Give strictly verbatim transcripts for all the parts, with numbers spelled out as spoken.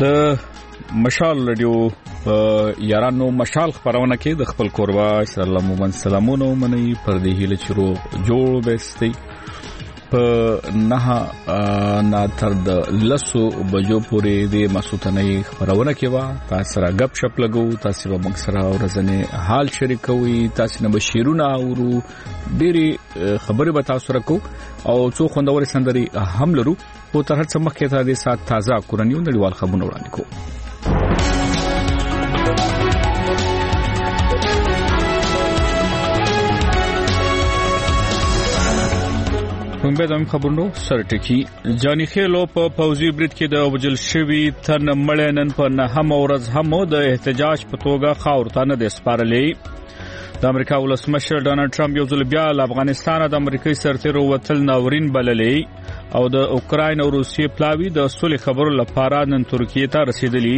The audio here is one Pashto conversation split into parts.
د مشال رادیو یارانو مشال خبرونه کې د خپل کوربه اسرائیل مومن سلامونه مني پر دې هله چرو جوړ بستي په نه نه تر د لسو بجو پورې د مسوتنې خبرونه کې وا تاسو را غب شپ لګو تاسو به موږ سره ورځنه حال شریکوي تاسو نه بشیرونه اورو ډېری خبرې به تاسو راکو او څو خوندور سندري هم لرو او تر هڅه مخکې ته د سات تازه کورنیو نړیوال خبرونه وړاندې کوو. هم به د خبرونو سرټکی جانی خېلو په پوزي برید کې د وجل شوی تن مړنن په نه هم ورځ هم د احتجاج په توګه خاورتانه د سپارلې د امریکا ولسمشر ډونالد ټرمپ یو ځل بیا له افغانستان د امریکای سرتیرو وتل ناورین بللې او د اوکراین او روسیې پلاوی د صلح خبرو لپاره نن ترکیه ته رسیدلی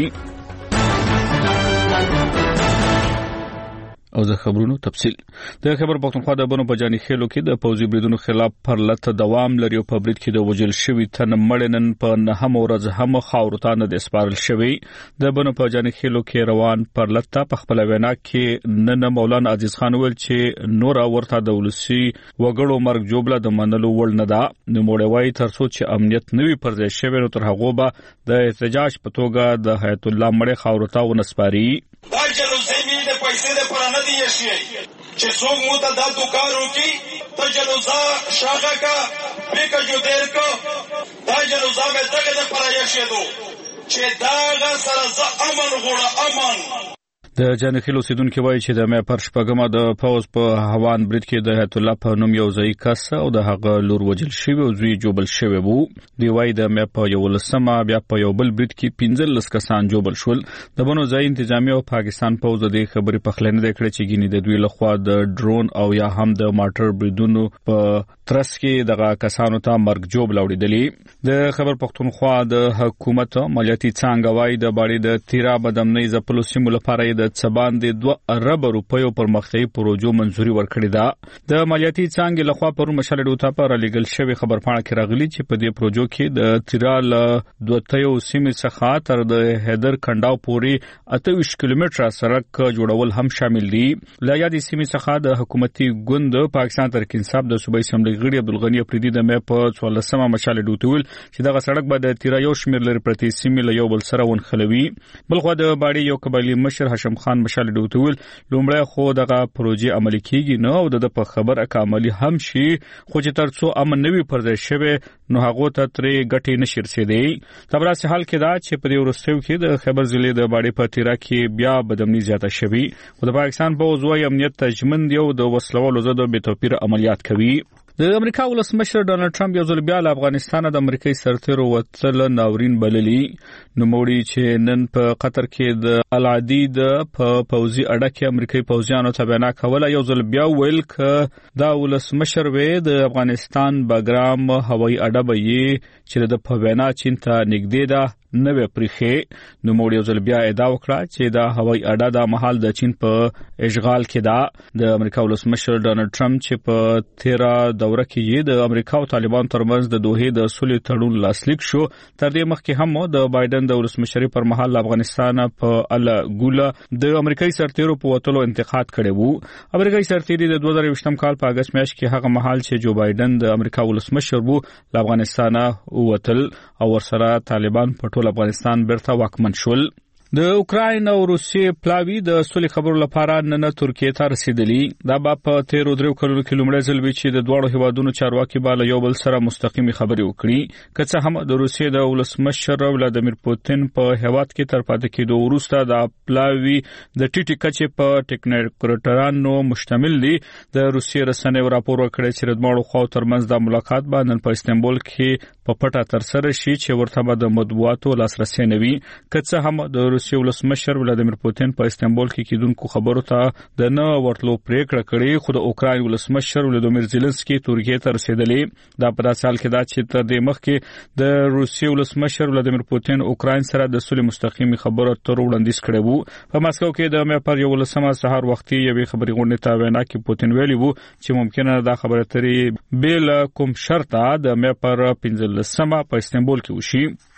او د خبرونو تفصیل د خبر پښتونخوا د بنو په جانی خېلو کې د پوزي بریدونو خلاف پرلته دوام لري او په برید کې د وجل شوی تن مړنن په نه هم ورځ هم خاورتانه د سپارل شوی د بنو په جانی خېلو کې روان پرلته په خپل وینا کې نن مولانا عزیز خان ویل چې نور ورته د ولسی وګړو مرګ جوړه د منلو وړ نه ده نو موړوي تر څو چې امنیت نوي پرځای شوی نو تر هغه به د احتجاج په توګه د حیات الله مړ خاورتا ونسپاري دا جلوزمي د پیسې د پرانه دي شي چې څوک مو ته دا دوکارو کی ته جلوزا شاخه کا بیک جو دیر کو دا جلوزا به دغه د پرایه شه دو چې دا غ سره ز امن غوړه امن د جنخیل اوسیدونکو وایي چې د مې پر شپږمه د پاوز په هوان برید کې د حیات الله په نوم یو ځای کس او د هغه لور وجل شوی او زوی جوبل شوی وو دی وایي د مې په یو لسمه بیا په یو بل برید کې پنځه لس کسان جوبل شول د بنو ځای انتظامی او پاکستان پوز د خبرې په خلنه د کړه چې ګینی د دوی لخوا د ډرون او یا هم د ماټر بریدونو په ترس کې دغه کسانو ته مرګ جوب لاوړېدلی د خبر پښتونخوا د حکومت مالیاتي څنګه وایي د باندې د تیرا بدمنۍ زپلو سیمو لپاره د څبان د دوه ارب روپیو پر مخکې پروژو منځوري ورکړې ده د مالیاتي څنګه لخوا پر مشال ډوتا پر لیګل شوی خبرپاڼه کې راغلی چې په دې پروژو کې د تیرال دوتیو سیمې څخه تر د هیدر کنډاو پورې اته کیلومتره سړک جوړول هم شامل دي لا یادې سیمې څخه د حکومتي ګوند پاکستان ترک انصاف د صوبایي اسمبلی غړي عبدالغنی افریدي د مې په څوارلسمه مشال ډوتول چې دغه سړک به د تیرا یو شمیر لري پرتی سیمې له یو بل سره ونخلوي بلخو د باډي یو قبایلی مشر هاشم خان مشال ډوتول لومړی خو دغه پروژې عملي کیږي نو او د په خبر اکمالي هم شي خو چې ترڅو امن نوي پرځای شوی نو هغه ته ترې ګټي نشي رسیدي تبراسي حال کې دا چې په دې ورستیو کې د خبر ضلع د باډي په تیرا کې بیا بدمنۍ زیاته شوی او د پاکستان په وزوی امنیت تجمن دی او د وسلوالو زده به توپیر عملیات کوي د امریکا ولسمشر ډونالد ټرمپ یو ځل بیا له افغانستان د امریکای سرتیرو وتل ناورین بللی نو موړي چې نن په قطر کې د العادي د په پوزي اډه کې امریکای پوزیانو ته بیان کوله یو ځل بیا ویل ک دا ولسمشر وې د افغانستان بګرام هوایي اډه به یې چې د په وینا چین ته نږدې ده نوې پریخه نو موړي یو ځل بیا ادعا وکړه چې دا هوایي اډه د محل د چین په اشغال کې ده د امریکا ولسمشر ډونالد ټرمپ چې په تیرا دوره کې د امریکا او طالبان ترمنځ د دوه د صلح تړون لاسلیک شو تر دې مخکې هم د بایدن د ولسمشري پر مهال افغانستان په ال ګوله د امریکایي سرتیرو په وټلو انتقاد کړی وو امریکایي سرتیري د دوه زره یوولسم کال په اگست میاشت کې هغه مهال چې جو بایدن د امریکا ولسمشر وو له افغانستان وټل او ورسره طالبان په ټول افغانستان بیرته واکمن شول د اوکراین او روسیې پلاوی د صلح خبرو لپاره نن ترکیه ته رسیدلی دا په تیرو درو کلونو کې لومړی ځل وی چې د دوه هیوادونو چارواکي بالا یو بل سره مستقیمي خبرې وکړي که څه هم د روسیې د ولسمشر ولادیمیر پوتین په هیواد کې تر پاتې کېدو وروسته د پلاوی د ټیټی کچې په ټیکنیکراتانو مشتمل دي د روسیې رسنیو راپور ورکړی چې د دوه خواو ترمنځ د ملاقات باندې په استانبول کې په پټه تر سره شي چې ورته به د مطبوعاتو لاسرسي نه وي که څه هم د روسیې ولسمشر ولادیمیر پوتین په استانبول کې کېدونکو خبرو ته د نه ورتلو پریکړه کړې خو د اوکراین ولسمشر ولادیمیر زيلنسکي ترکیه ته رسیدلی دا په داسې حال کې دا چې تر دې مخکې د روسیې ولسمشر ولادیمیر پوتین اوکراین سره د صلح مستقیمي خبرو تر وړاندیز کړې وو په مسکو کې د مې پر یو لسمه سهار وختي یوې خبري غونډې ته وینا کې پوتین ویلي وو چې ممکنه دا خبره ترې بل کوم شرط د مې پر پنځلسمه په استانبول کې وشي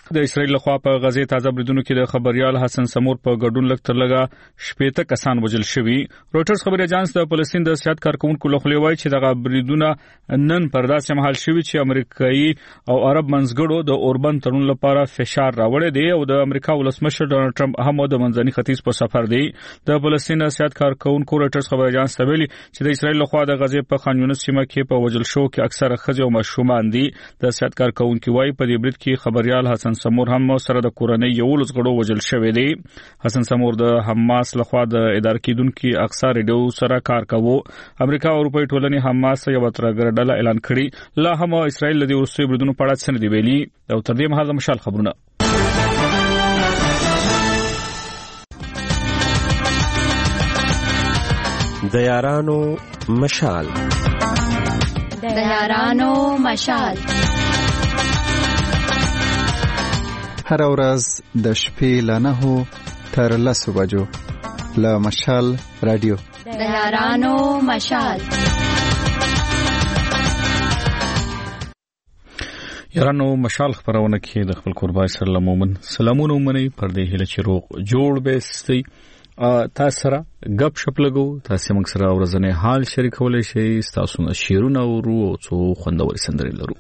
د اسرایل لخوا په غزه تازه بریدونو کې د خبريال حسن سمور په ګډون لک تر لګا شپږ کسان وژل شوي. رويټرز خبري اژانس د فلسطین د سیاست کارکونکو لخوا وایي چې دغه بریدونه نن پر داسې مهال شوي چې امریکایي او عرب منځګړو د اوربن تړون لپاره فشار راوړی دی او د امریکا ولسمشر ډونالد ټرمپ هم د منځني ختیځ په سفر دی. د فلسطین د سیاست کارکونکو رويټرز خبري اژانس ته ویلي چې د اسرایل لخوا د غزه په خان یونس سیمه کې په وژل شو کې اکثره ښځې او ماشومان دي. د سیاست کارکونکو وايي په دې برید کې خبريال حسن سمور هم سره د کورنۍ یو لږغړو وژل شوی دی. حسن سمور د حماس لخوا د اداره کیدونکو اقصا ریډیو سره کار کوي. امریکا او اروپای ټولنې حماس یو ترګر ډله اعلان کړی. لا هم اسرائیل د روسي بریدونو په اړه څه نه دی ویلي. او تر دې مهاله مشال خبرونه د یارانو مشال د یارانو مشال هر ورځ د شپې له نهو تر لسو بجو له مشال رادیو د یارانو مشال. یارانو مشال خبرونه کې د خپل قربای سره لمومن سلامونه ومني پر دې هله چې روغ جوړ بهستي تاسو سره غب شپ لګو. تاسو موږ سره ورځنی حال شریکولای شئ. تاسو نه شیرونه ورو او څو خوندور سندري لرو.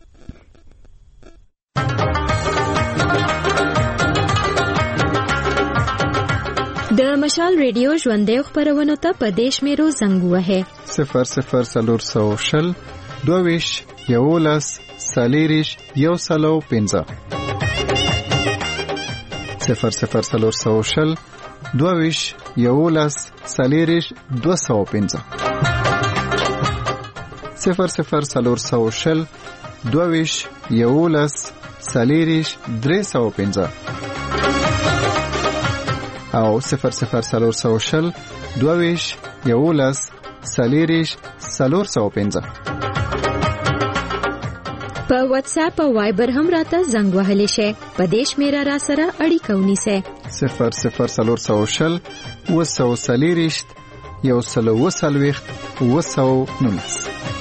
د مشال ریډیو ژوندې خبرونه ته په دیش میرو زنګ وهه صفر صفر سلور سو شل دویش یولس سالیریش یو سلو پنځه صفر صفر سلور سو شل دویش یولس سالیریش دو سو پنځه صفر صفر سلور سو شل دویش یولس سالیریش درې سو پنځه او صفر صفر سلور سو شل دویش یولس سالیریش سلور سو پنځه په واتس اپ او وایبر هم راته زنګ وهلی شي. په دیش میرا را سره اړیکه ونیسه صفر صفر سلور سو شل وسو سالیریش یو سلو وسلويخت وسو نونس.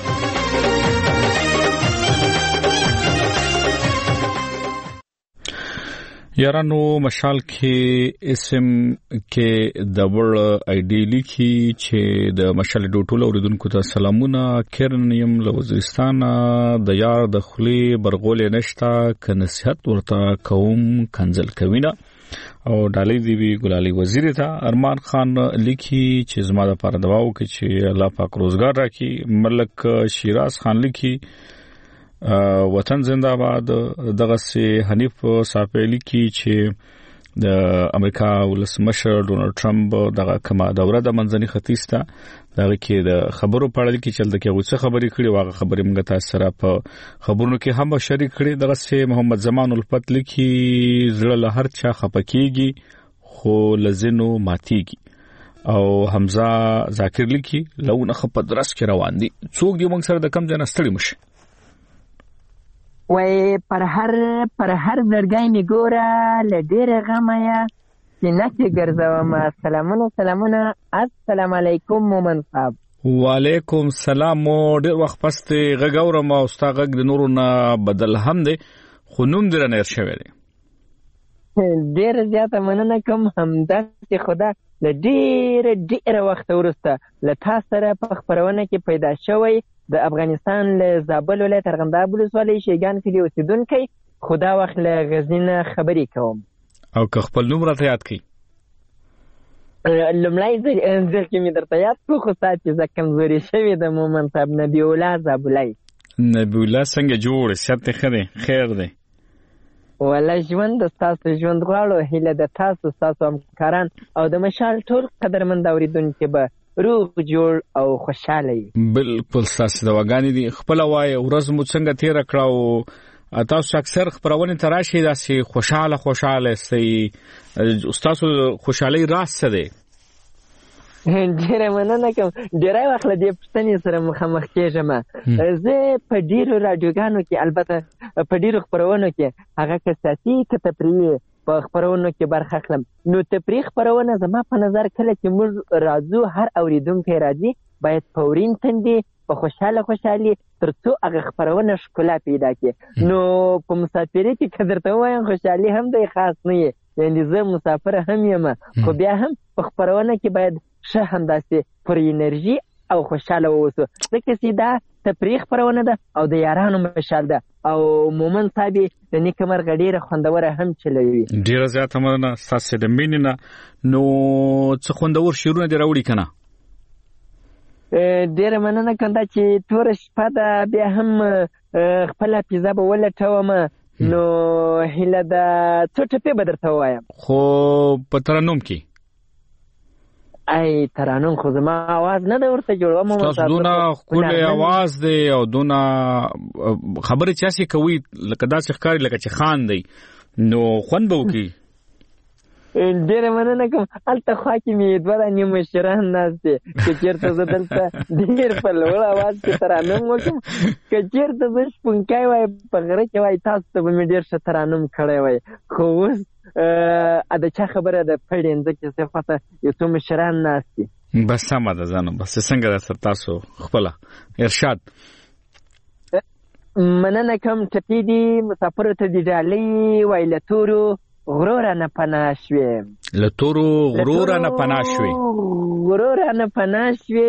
یارانو مشال کې اسم کې د ور آی ډی لیکي چې د مشال ډوټول اوریدونکو ته سلامونه. کرنیم له وزیرستان د یار د خلی برغول نشتا ک نصیحت ورته کوم کنزل کوینه او ډالۍ دی وی ګلالي وزیر ته ارمان خان لیکي چې زما د پاره دعا وکړي چې الله پاک روزګار راکړي. ملک شیراز خان لیکي وطن زنده باد. دغه سي حنیف صافلی کی چې د امریکا ولسمشر ډونالد ټرمپ دغه کما دوره د منځني ختیځ ته دغه کې د خبرو پړل کې چل د کې غوڅه خبرې کړي. واغه خبرې موږ تاسو سره په خبرونو کې هم شریک کړي. دغه سي محمد زمان الفت لیکي زړه له هر چا خپکیږي خو لزینو ماتيږي. او حمزه ذاکر لیکي لونه خپ درس کې روان دي. څوک دی موږ سره د کم ځای نستړي مشه وای پر هر پر هر زړګای می ګوره لډیر غمیا سینته ګرځوم. سلامونه سلامونه السلام علیکم مومن صاحب. وعلیکم السلام. ډیر وخت پس ته غږورم او ستا غږ د نورو نه بدل هم دی خو نوم در نه شوی دی. ډیر زیاته مننه کوم. همداسې خدا لډیر ډیر وخت ورسته له تاسو سره په خبرونه کې پیدا شوی د افغانستان له زابل ولایت ارغنداب ولسوالۍ شیګان کلي اوسیدونکی. خدا وخت له غزنی خبرې کوم. او که خپل نوم راته یاد کړئ. لومړی ځل کې مې درته یاد کړو خو ستا چې زه کمزوري شوې د مومن صاحب نبی الله زابلی. نبی الله څنګه جوړ صحت ښه دی خیر دی؟ والله ژوند ستاسو ژوند غواړو. هیله د تاسو ستاسو همکاران او د مشال ټول قدرمند اوریدونکي به روغ جوړ او خوشاله وي. بالکل تاسو د وګانی دي خپل وای ورځ مو څنګه تیر کړو. تاسو اکثر خبرونه تراشي داسې خوشاله خوشاله سي. تاسو خوشالي راز څه دی؟ ډیره مننه کوم. ډیره وخت له دې پوښتنې سره مخامخ کېږم. زه په ډیرو راډیوګانو کې البته په ډیرو خبرونو کې هغه که سیاسي که تفریحي په خبرونو کې برخه اخلم. نو تفریح خبرونه زما په نظر کله چې موږ راځو هر اوریدونکی راځي باید په ورین تندي په خوشحاله خوشحالي تر څو هغه خپرونه ښکلا پیدا کړي. نو په مسافرۍ کې که درته ووایم خوشحالي هم دی خاص نه یې، یعنې زه مسافر هم یم، خو بیا هم په خپرونه کې باید ښه همداسې پر انرژي او خوشحاله واوسو، ځکه چې دا تفریح خپرونه ده او د یارانو مشال ده او مومن صاحب د نیکه مرغه ډېره خوندوره هم چلوي. ډېره زیاته مننه ستاسې د مینې نه. نو څه خوندور شعرونه دې راوړي که نه؟ ډېره مننه کوم، دا چې توره شپه ده بیا هم خپله حافظه به ولټوم، نو هیله ده څو ټپې به درته ووایم. خو په ترنم کې ای ترانم خو زما आवाज نه ده ورته جوړوم. تاسو دونه ښکلی आवाज دی او دونه خبرې چې هسې کوي لکه داسې ښکاري لکه چې خاندئ، نو خوند به وکړي. ډېره مننه کوم. هلته خوا کې مې دوه دانې مشران ناست دي، که چېرته زه دلته ډېر په لوړ आवाज کې ترانم وکړم، که چېرته زه شپونکی وای په غره کې وای تاسو ته به مې ډېر ښه ترانم کړی وای. خو اوس د چا خبره ده پړینځه کې صفته یو څو مشران ناست دي. بس سمه ده ځانو، بس څنګه ده سر تاسو خپله ارشاد. مننه کوم. ټپې دي مسافرو ته د ډالۍ وای له تورو غرو رانه پناه شوې، له تورو غرو رانه پناه شوې، غرو رانه پناه شوې.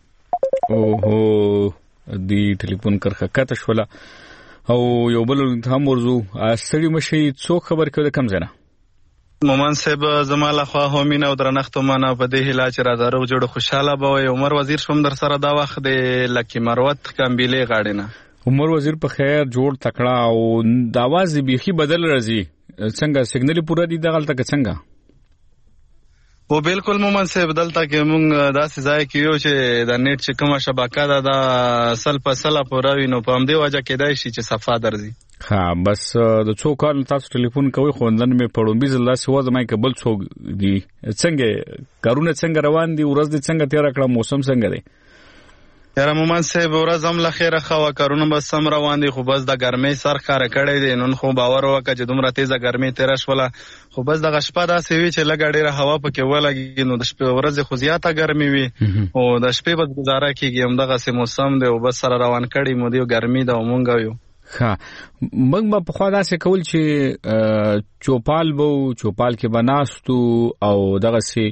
اوهو دې ټلیفون کرښه کته شوله او یو بل هم ورځو. ستړي مشئ، څوک خبر کوي د کوم ځای نه؟ مومن صاحب زما لخوا هم مینه او درنښت ومنه په دې هیله چې راته روغ جوړ خوشحاله به وئ. عمر وزیر شوم در سره دا وخت د لکي مروت کمبیلې غاړې نه. عمر وزیر په خیر جوړ تکړه او د اواز بیخي بدل راځي، څنګه سیګنل پورا دي دغلته که څنګه؟ و بالکل مومن صاحب دلته کې مونږ داسې ځای کې یو چې د نیټ چې کومه شبکه ده دا سل په سله پوره وي، نو په همدې وجه کېدای شي چې صفا درځي. ها بس د څو کال تاسو ټلیفون کوئ، خو نن مې پړومبي ځل داسې وه زما که بل څوک دي. څنګه کارونه څنګه روان دي؟ ورځ دې څنګه تېره کړه؟ موسم څنګه دی؟ یاره مومن صاحب ورځ هم له خیره ښه وه، کارونه بس سم روان دي، خو بس د ګرمۍ سر ښکاره کړی دی. نن خو باور وکړه چې دومره تیزه ګرمۍ تېره شوله، خو بس دغه شپه داسې وي چې لږه ډېره هوا پکې ولګي، نو د شپې ورځې خو زیاته ګرمي وي او د شپې بس ګزاره کېږي. همدغسې موسم دی او بس سره روان کړی مو دی، ګرمي ده او مونږ یو. ښه موږ به پخوا داسې کول چې چوپال به و، چوپال کې به ناستو او دغسې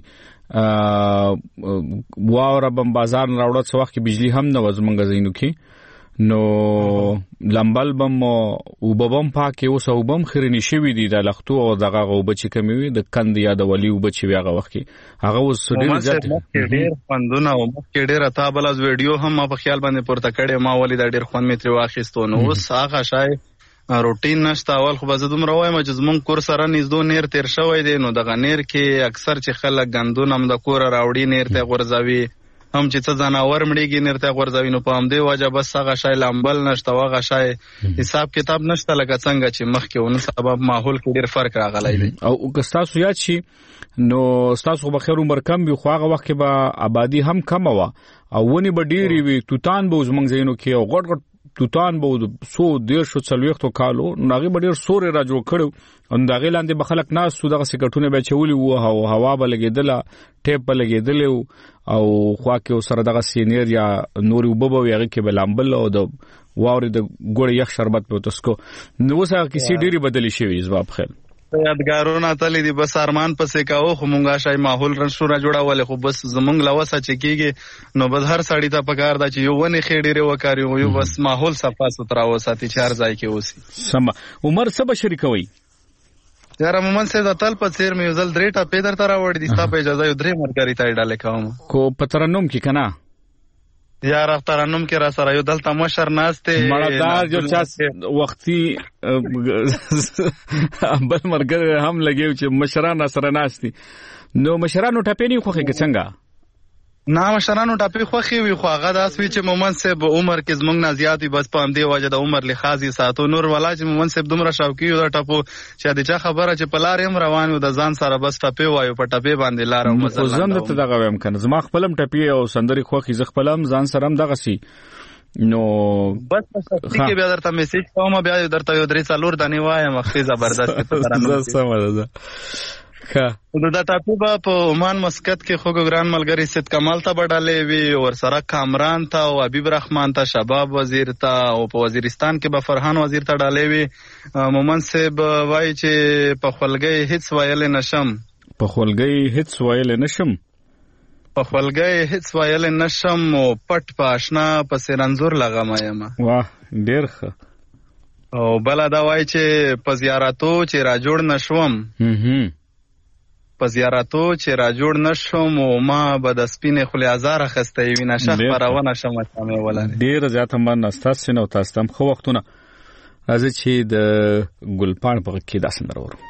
واوره بم بازار نه راوړه، څه وخت کې بجلی هم نه وه زمونږ ځایونو کې، نو لمبل بم اوبه بم پاکې اوس اوبه هم خیرنې شوي دي، د لښتو او دغه هغه اوبه چې کمې وي د کند یا د ولي اوبه چې وي هغه وخت کې هغه اوس ډېر زیات ډېر خوندونه او مخکې ډېره تا بل از ویډیو هم ما په خیال باندې پورته کړې، ما ولې دا ډېر خوند مې ترې واخیستو. نو اوس هغه شی روټین نشته. اول خو به زه دومره وایم چې زمونږ کور سره نږدې نیر تېر شوی دی، نو دغه نیر کې اکثر چې خلک ګندونه هم د کوره راوړي نیر ته غورځوي، هم چې څه ځناور مړېږي نیر ته غورځوي، نو په همدې وجه بس هغه شی لامبل نشته، هغه شی حساب کتاب نشته لکه څنګه چې مخکې و. نن سبا ماحول کې ډېر فرق راغلی دی. او که ستاسو یاد شي نو ستاسو به خیر عمر کم وي، خو هغه وخت کې به آبادي هم کمه وه او ونې به ډېرې وي، توتان به زمونږ ځایونو کې او غټ غټ توتان به څو دېرشو څلوېښتو کالو، نو هغې به ډېر سورې را جوړ کړی او د هغې لاندې به خلک ناست وو، دغسې کټونه به یې اچولي وو او هوا به لګېدله، ټیپ به لګېدلی و او خوا کې سره دغسې نیر یا نورې اوبه به وي، هغې کې به لامبل او د واورې د ګوړې یخ شربت به وتسکو. نو اوس هغه کیسې ډېرې بدلې شوي زما په خیال. یادګارونه تللی دي، بس ارمان پسې کوو، خو مونږ شای ماحول رنشو را جوړولی، خو بس زمونږ له وسه چې کېږي نو بس هر سړي ته پکار ده چې یو ونې ښې ډېرې وکاریو، یو بس ماحول صفا سوتره وساتي چې هر ځای کې اوسي. سمه. عمر څه به شریکوئ؟ یاره مومن صاحب د تل په څېر مې یو ځل درې ټپې درته راوړي دي، ستا په اجازه یو درې ملګري ته یې ډالۍ کوم. خو په ترنم کې که نه؟ یاره ترنم کې را سره یو دلته مشر ناست دی، مړه دا یو چا وختي بل ملګری هم لګېو چې مشران را سره ناست دي، نو مشرانو ټپې نه خوښې که څنګه؟ نه مشرانو ټپې خوښې وي، خو هغه داسې وي چې مومن صاحب عمر کې زمونږ نه زیات وي، بس په همدې وجه د عمر لحاظ یې ساتو. نور ولا چې مومن صاحب دومره شوقي یو د ټپو چې د چا خبره چې په لارې هم روان یو د ځان سره بس ټپې وایو، په ټپې باندې لاره خو زه هم درته دغه وایم که نه، زما خپل هم ټپې او سندرې خوښې، زه خپل هم ځان سره هم دغسې نو بس په شخصي کې بیا درته میسیج کوم، بیا درته یو درې څلور دانې وایم، وختي زبردست. سمه ده. ښه دا ټاپي به په عمان مسقط کې خو ګران ملګری سید کمال ته بډالې وي ورسره کامران ته او حبیب رحمان ته شباب وزیر ته او په وزیرستان کې به فرحان وزیر ته ډالې وي. مومن صاحب وایي چې په خپلګۍ هیڅ ویل نشم په خپلګۍ هیڅ ویل نشم په خپلګۍ هیڅ ویل نشم او پټ په آشنا په سرنزور لغم یم. واه ډیر ښه. او بل دا وایي چې په زیارتو چې را جوړ نشوم په زیارتو چې را جوړ نشوم او ما به د سپینې خولې ازار اخیستی وي نشه خپرونه شمه چمې ولري. ډېره زیاته مننه ستاسو نه او تاسو ته هم ښه وختونه. راځئ چې د ګلپاڼ په غږ کې دا سندره واورو.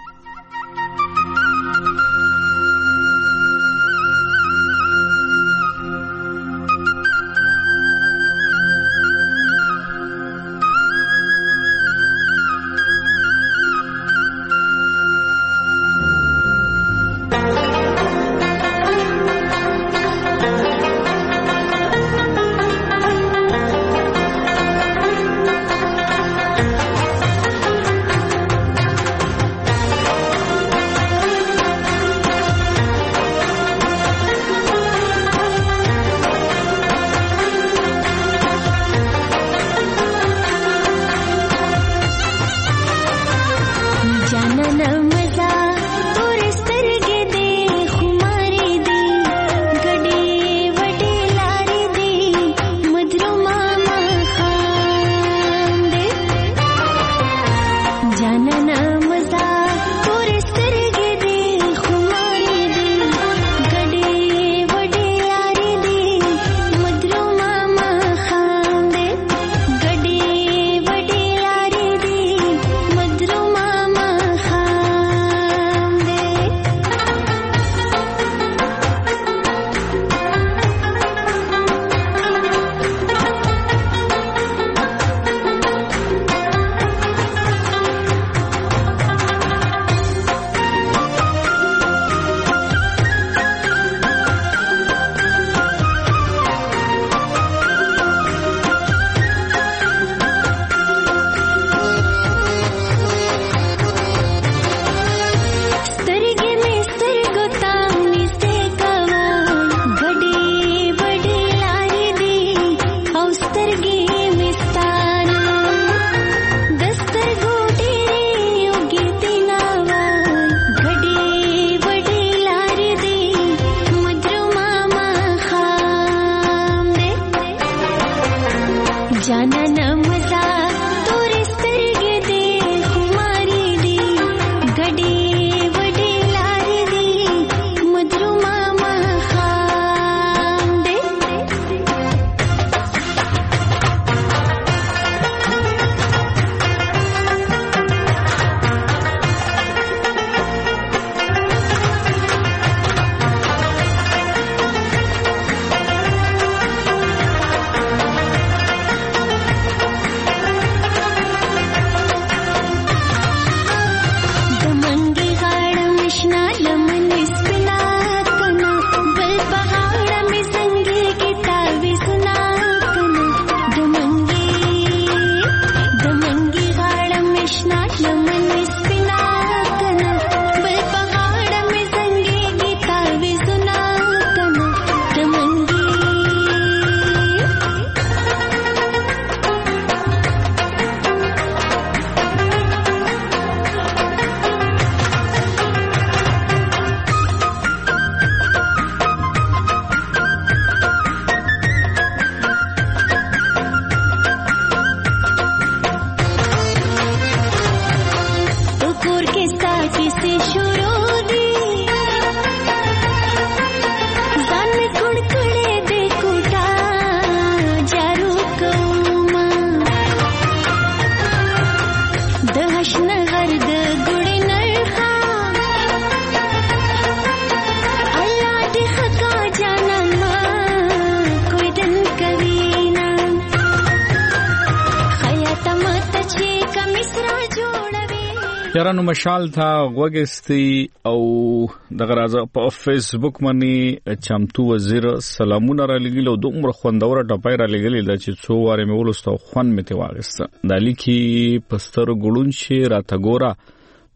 یارانو مشال ته غوګستی او دغه راځه په فیسبوک باندې چمتو وزیر سلامونه را لګیلو دومره خوندوره ټپای را لګیلې د چې څو واره مې ولستو خوان مې ته واغسته د لیکي پستر ګړون شي راته ګورا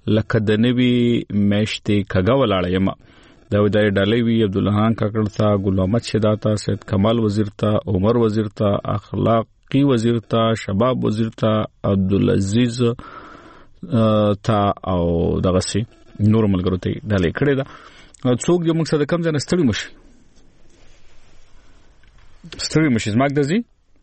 لکه د نوي میشتې کګه ولاړه یم دا ودای ډالوی عبدالرحمن کاکړ ته ګل احمد شیدا ته سید کمال وزیر ته عمر وزیر ته اخلاقی وزیر ته شباب وزیر ته عبدالعزیز ته او دغه سي نور ملګرو ته ډالې کړې ده څوک دې موږ سره کم ځنه ستړي مشي ستړي مشي زماګ دزي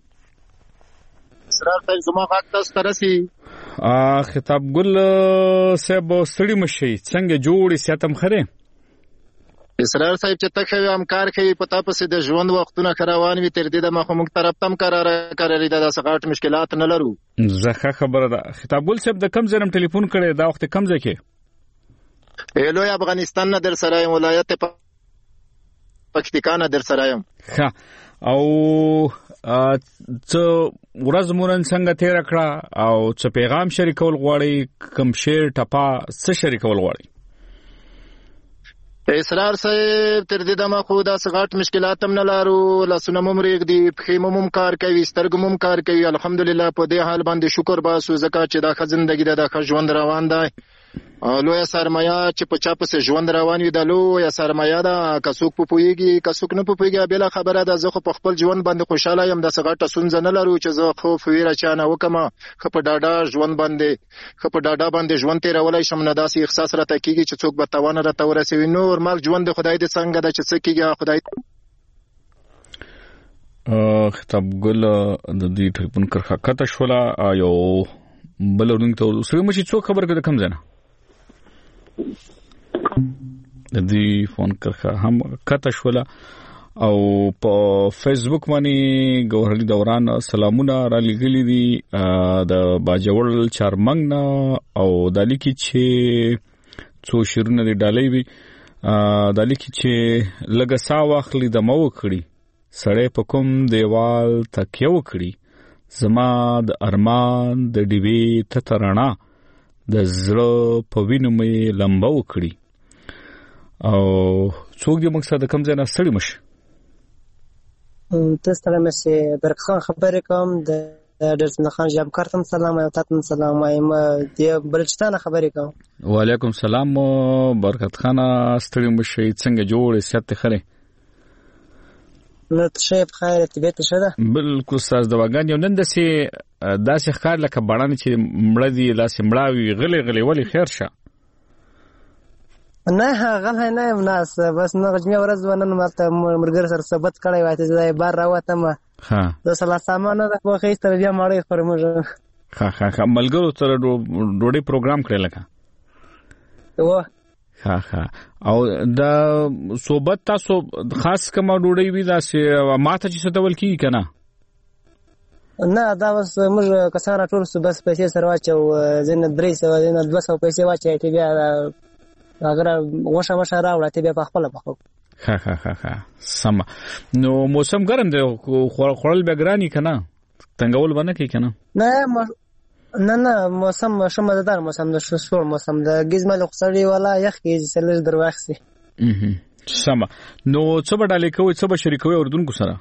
اسرار ته زما غاټ تاسو ترسي ا خطاب ګل صاحب ستړي مشي څنګه جوړې ساتم خره اسرار صاحب چې تخوي امکار کوي پتا پسې د ژوند وختونه خروان وي تر دې د مخه موږ طرف تم قرار کړی دا سغاټ مشکلات نه لرو زخه خبره ده خطاب ګل صاحب د کم زرم ټلیفون کړي دا وخت کم ځکه الو افغانستان نه در سره ولایت پکتیکا نه در سره یم ها او څه ورځ مونږ څنګه تیر کړه او څه پیغام شریکول غواړي کم شیر ټپا څه شریکول غواړي اسرار صاحب تر دې دمه خو دا سغاټ مشکلات هم نه لارو لاسونه مم ریغ دي پخې مم کار کوي سترګ مم کار کوي الحمدلله په دې حال باندې شکر باسو زکه چې دا ښه ژوندګي ده دا ښه ژوند روان دی لوی سرمایه چې په چا پسې ژوند روان وي د لوی سرمایه ده که څوک په پوهېږي که څوک نه په پوهېږي بله خبره ده زه خو په خپل ژوند باندې خوشحاله یم داسې غټه ستونزه نه لرو چې زه خوف ویره چا نه وکړم ښه په ډاډه ژوند باندې ښه په ډاډه باندې ژوند تېرولی شم نه داسې احساس راته کېږي چې څوک به تاوان راته ورسوي نورمال ژوند د خدای دې څنګه ده چې څه کېږي خدای خطاب ګل د دې ټلیفون کرښه کته شوله یو بل اورونکي ته سړی مشي څوک خبر کړه کوم ځای نه د دې فون کرخه هم کته شوله او په فیسبوک باندې ګوهرلی دوران سلامونه را لګلې دي د باجوړ چارمنګ نه او د لیکي چې څو شیرونه دی ډالې وي د لیکي چې لګه سا واخلي د مو کړی سړې په کوم دیوال تکیه وکړي زما د ارمان د ډیوی ته ترنا د زړه په وینو مې لمبه وکړي او څوک دې موږ سره د کم ځای نه ستړي مشي ته ستړی مشي برکت خان خبرې کوم د ډرسن خان جابکار ته سلام او تاسو ته سلام وایم د بلوچستان خبرې کوم وعلیکم سلام برکت خان ستړي مشي څنګه جوړ سیاست خره نو ته په خیر طبيعت شه ده بالکل ساز دواګان یو نن دسه داسې ښکار لکه بړان چې مړه دي لاسې مړاوي غلي غلي ولې خیر شه نه غل نه ناس بس نه غجمه ورځ ونه ماته مرګر سره ثبت کړی وای ته ځای بار راوته ما ها د سلا سامان د په خې تر بیا مړې خورمږه ها ها ها ملګرو سره ډوډۍ پروګرام کړل لکه و ها ها او دا صحبت تاسو خاص کومه ډوډۍ وی دا چې ماته چې څه ډول کی کنه نه دا بس موږ کسان ټول سو بس پیسې سره واچو زین درې سو زین دوه سو پیسې واچي ته بیا اگر وښه وښه راوړه ته بیا په خپل په ها ها ها ها سم نو موسم ګرم دی خورل به ګرانی کنه تنګول باندې کی کنه نه نه نه موسم شمدار موسم د شور موسم د گزمل خسړی ولا یخ کې سلر درواخسي سم نو څه بدل کوي څه به شریکوي اردوونکو سره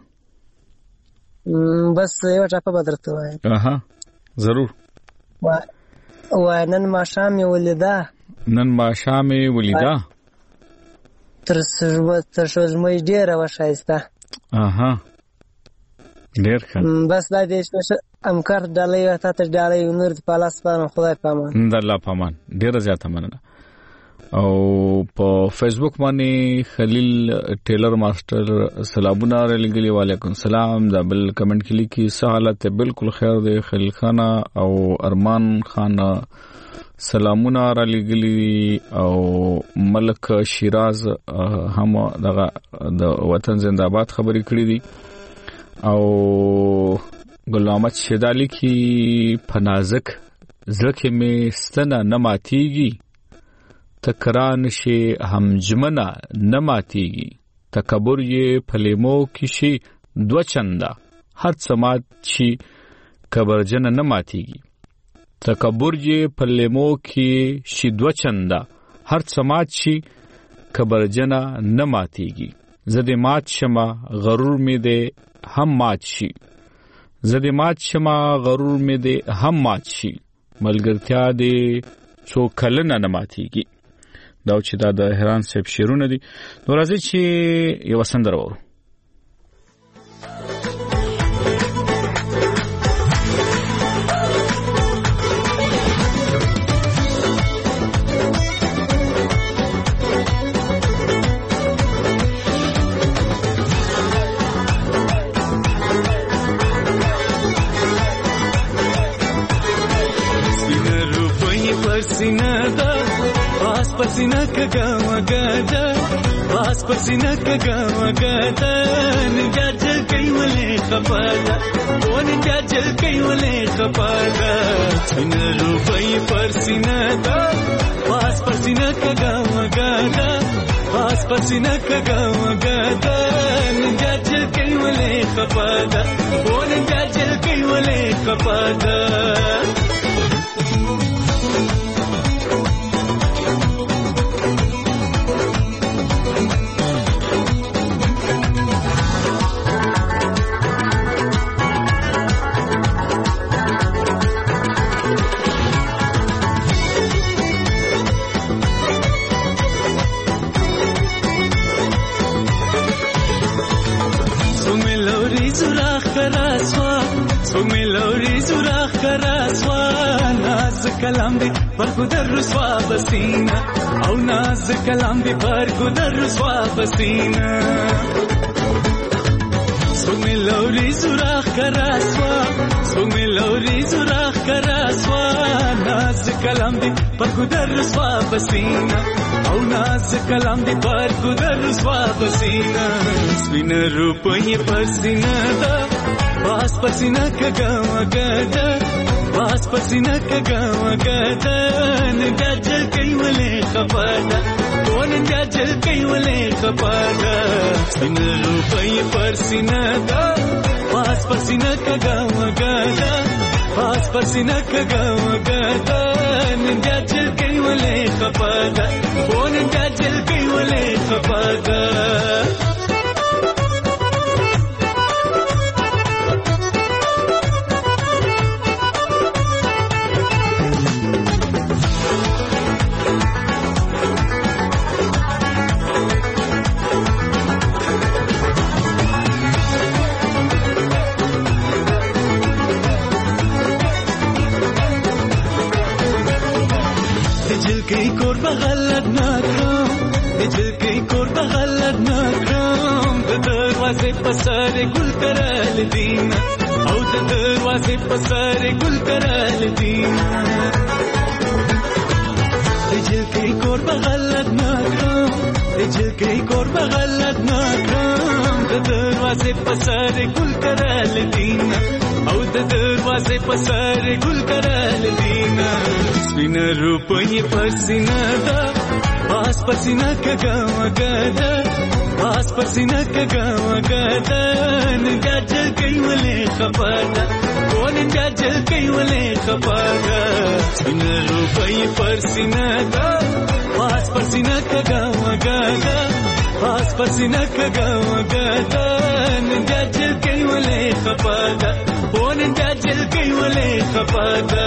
بس یو ټاپه بدرته وای اها ضرور و و نن ما شام ولیدا نن ما شام ولیدا تر څو تر څو مې ډیره وشایسته اها ډیر ښه بس دا دې امکار ډالې وتا ته ډالې نور په لاس باندې خدای پامان د الله پامان ډیر زیاته مننه او په فیسبوک باندې خلیل ټیلر ماستر سلامونه لګلی وعلیکم السلام دا بل کمنټ کې لیکي سہالت بالکل خیر دی خلیل خان او ارمان خان سلامونه را لګلی او ملک شیراز هم دغه د وطن زنده‌باد خبرې کړې دي او غلامت شیدالی کی پنازک زړه مې ستنه نه ماتيږي تکران شي همجمنه نه ماتيږي تکبر یې پلیمو کې شي دو چنده هر سمات شي کبرجن نه ماتيږي تکبر یې پلیمو کې شي دو چنده هر سمات شي کبرجن نه ماتيږي زده مات شمه غرور مې ده هم مات شي زده مات شمه غرور مې ده هم مات شي ملګرتیا دې څو کلنه نه ماتيږي. دا چې دا د هران صاحب شعرونه دي. نو راځي چې یو سندره وورو. पसीना कगा मगदा पास पसीना कगा मगदा निजा जल कई वले खपादा ओ निजा जल कई वले खपादा छिन रूपई परसीना दा पास पसीना कगा मगदा पास पसीना कगा मगदा निजा जल कई वले खपादा ओ निजा जल कई वले खपादा कलाम दे पर गुदर रुसवा बसीना औ नाज कलाम दे पर गुदर रुसवा बसीना सुमे लौरी सुराख करासवा सुमे लौरी सुराख करासवा नाज कलाम दे पर गुदर रुसवा बसीना औ नाज कलाम दे पर गुदर रुसवा बसीना स्विन रूप ये पसीना दा पास पसीना कगा मगदा पास पसीना कगा मगदा निजा जल कई वले खपादा ओ निजा जल कई वले खपादा सिन रूपई परसीना दा पास पसीना कगा मगदा पास पसीना कगा मगदा निजा जल कई वले खपादा ओ निजा जल कई वले खपादा بغلد ناکرام دل کی کور بغلد ناکرام د دروازه پسار ګل کرال دین او د دروازه پسار ګل کرال دین دل کی کور بغلد ناکرام دل کی کور بغلد ناکرام د دروازه پسار ګل کرال دین او د دروازه پسار ګل کرال دین سپین روپی پسینا دا پاس پسینا کگا مگدا پاس پسینا کگا مگدا نجا جل کئی ولی خپادا او نجا جل کئی ولی خپادا سپین روپی پسینا دا پاس پسینا کگا مگدا پاس پسینا کگا مگدا نجا جل کئی ولی خپادا او نجا جل کئی ولی خپادا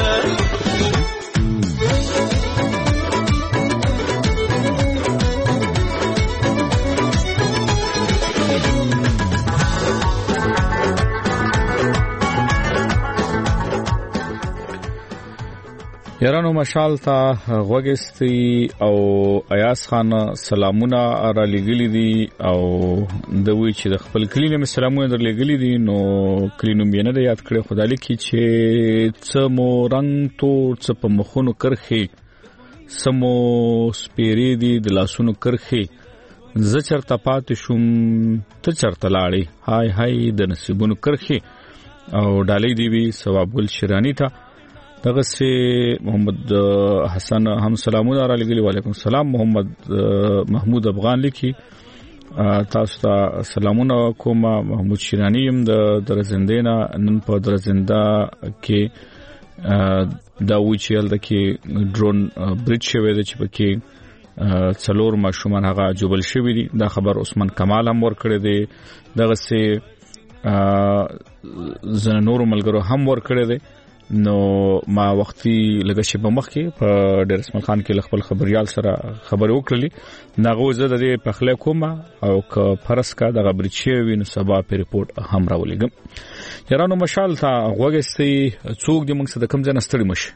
یارانو مشال ته غوګستی او ایاس خان سلامونه را لګلی دي او د وی چې د خپل کلینم سلامونه در لګلی دي نو کلینوم یې نه د یاد کړې خدای کی چې څمو رنگ تور څ په مخونو کرخي سمو سپيري دي د لاسونو کرخي ز چرته پات شوم ته چرته لاړې هاي هاي د نصیبونو کرخي او ډالۍ دی وی ثواب ګل شیرانی ته دغه سي محمد حسن هم سلامونه را لګلی وعلیکم السلام محمد محمود افغان لیکي تاسو ته سلامونه کوم محمود شیرانی يم د درزندینا نن په درزنده کې دا وچیل د کې ډرون بریډ شوی د چې پکې څلور ماشومان هغه جوبل شوی دي دا خبر عثمان کمال هم ور کړی دی دغه سي زنه نور ملګرو هم ور کړی دی نو ما وختي لږ شي په مخ کې په ډیر اسماعیل خان کې خپل خبريال سره خبرې وکړلې ناغو زه د دې په خله کوم او ک فرض کا د غبرچ وی نو سبا په ریپورت هم راولېګم یارانو مشال تا غوګستي څوک د موږ سره کم ځای نستړي مش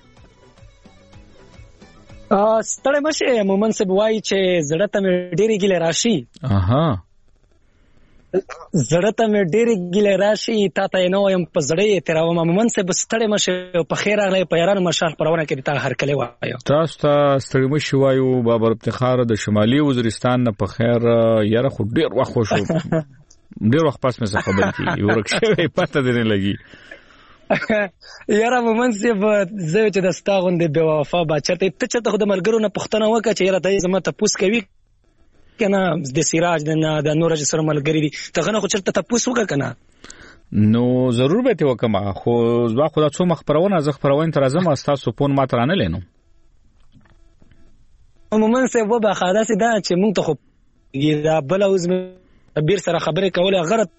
ا ستړي مشه مومن سه وای چې زړه ته ډېری ګل راشي اها زړه ته مې ډېرې ګیلې راشي تا ته نو يم په زړه تیر او مومن سه بستړې مشه په خیر راغلی په یارانو مشال پرونه کې تا هر کله وایو تاسو ته ستړي مشه وایو بابر افتخار د شمالي وزیرستان نه په خیر یاره خو ډېر وخت شو ډېر وخت پس مې خبر کی یو رکشه پته درنه لګي یاره مومن سه زه چې د ستاغوندې بے وفا بچته ته چې ته د ملګرو نه پښتنه وکړه چې یاره دای زما ته پوس کوي کنه د سراج د نورج سره ملګری دي ته غنه خو چرته تاسو وکړه کنه نو ضرور به ته وکما خو زما خدا څو مخبرونه ز خبرونه تر ازم تاسو پون ما ترانه لینو عموما څه و به خاصه ده چې مونږ ته خو دا بل اوس بیر سره خبرې کوله غرض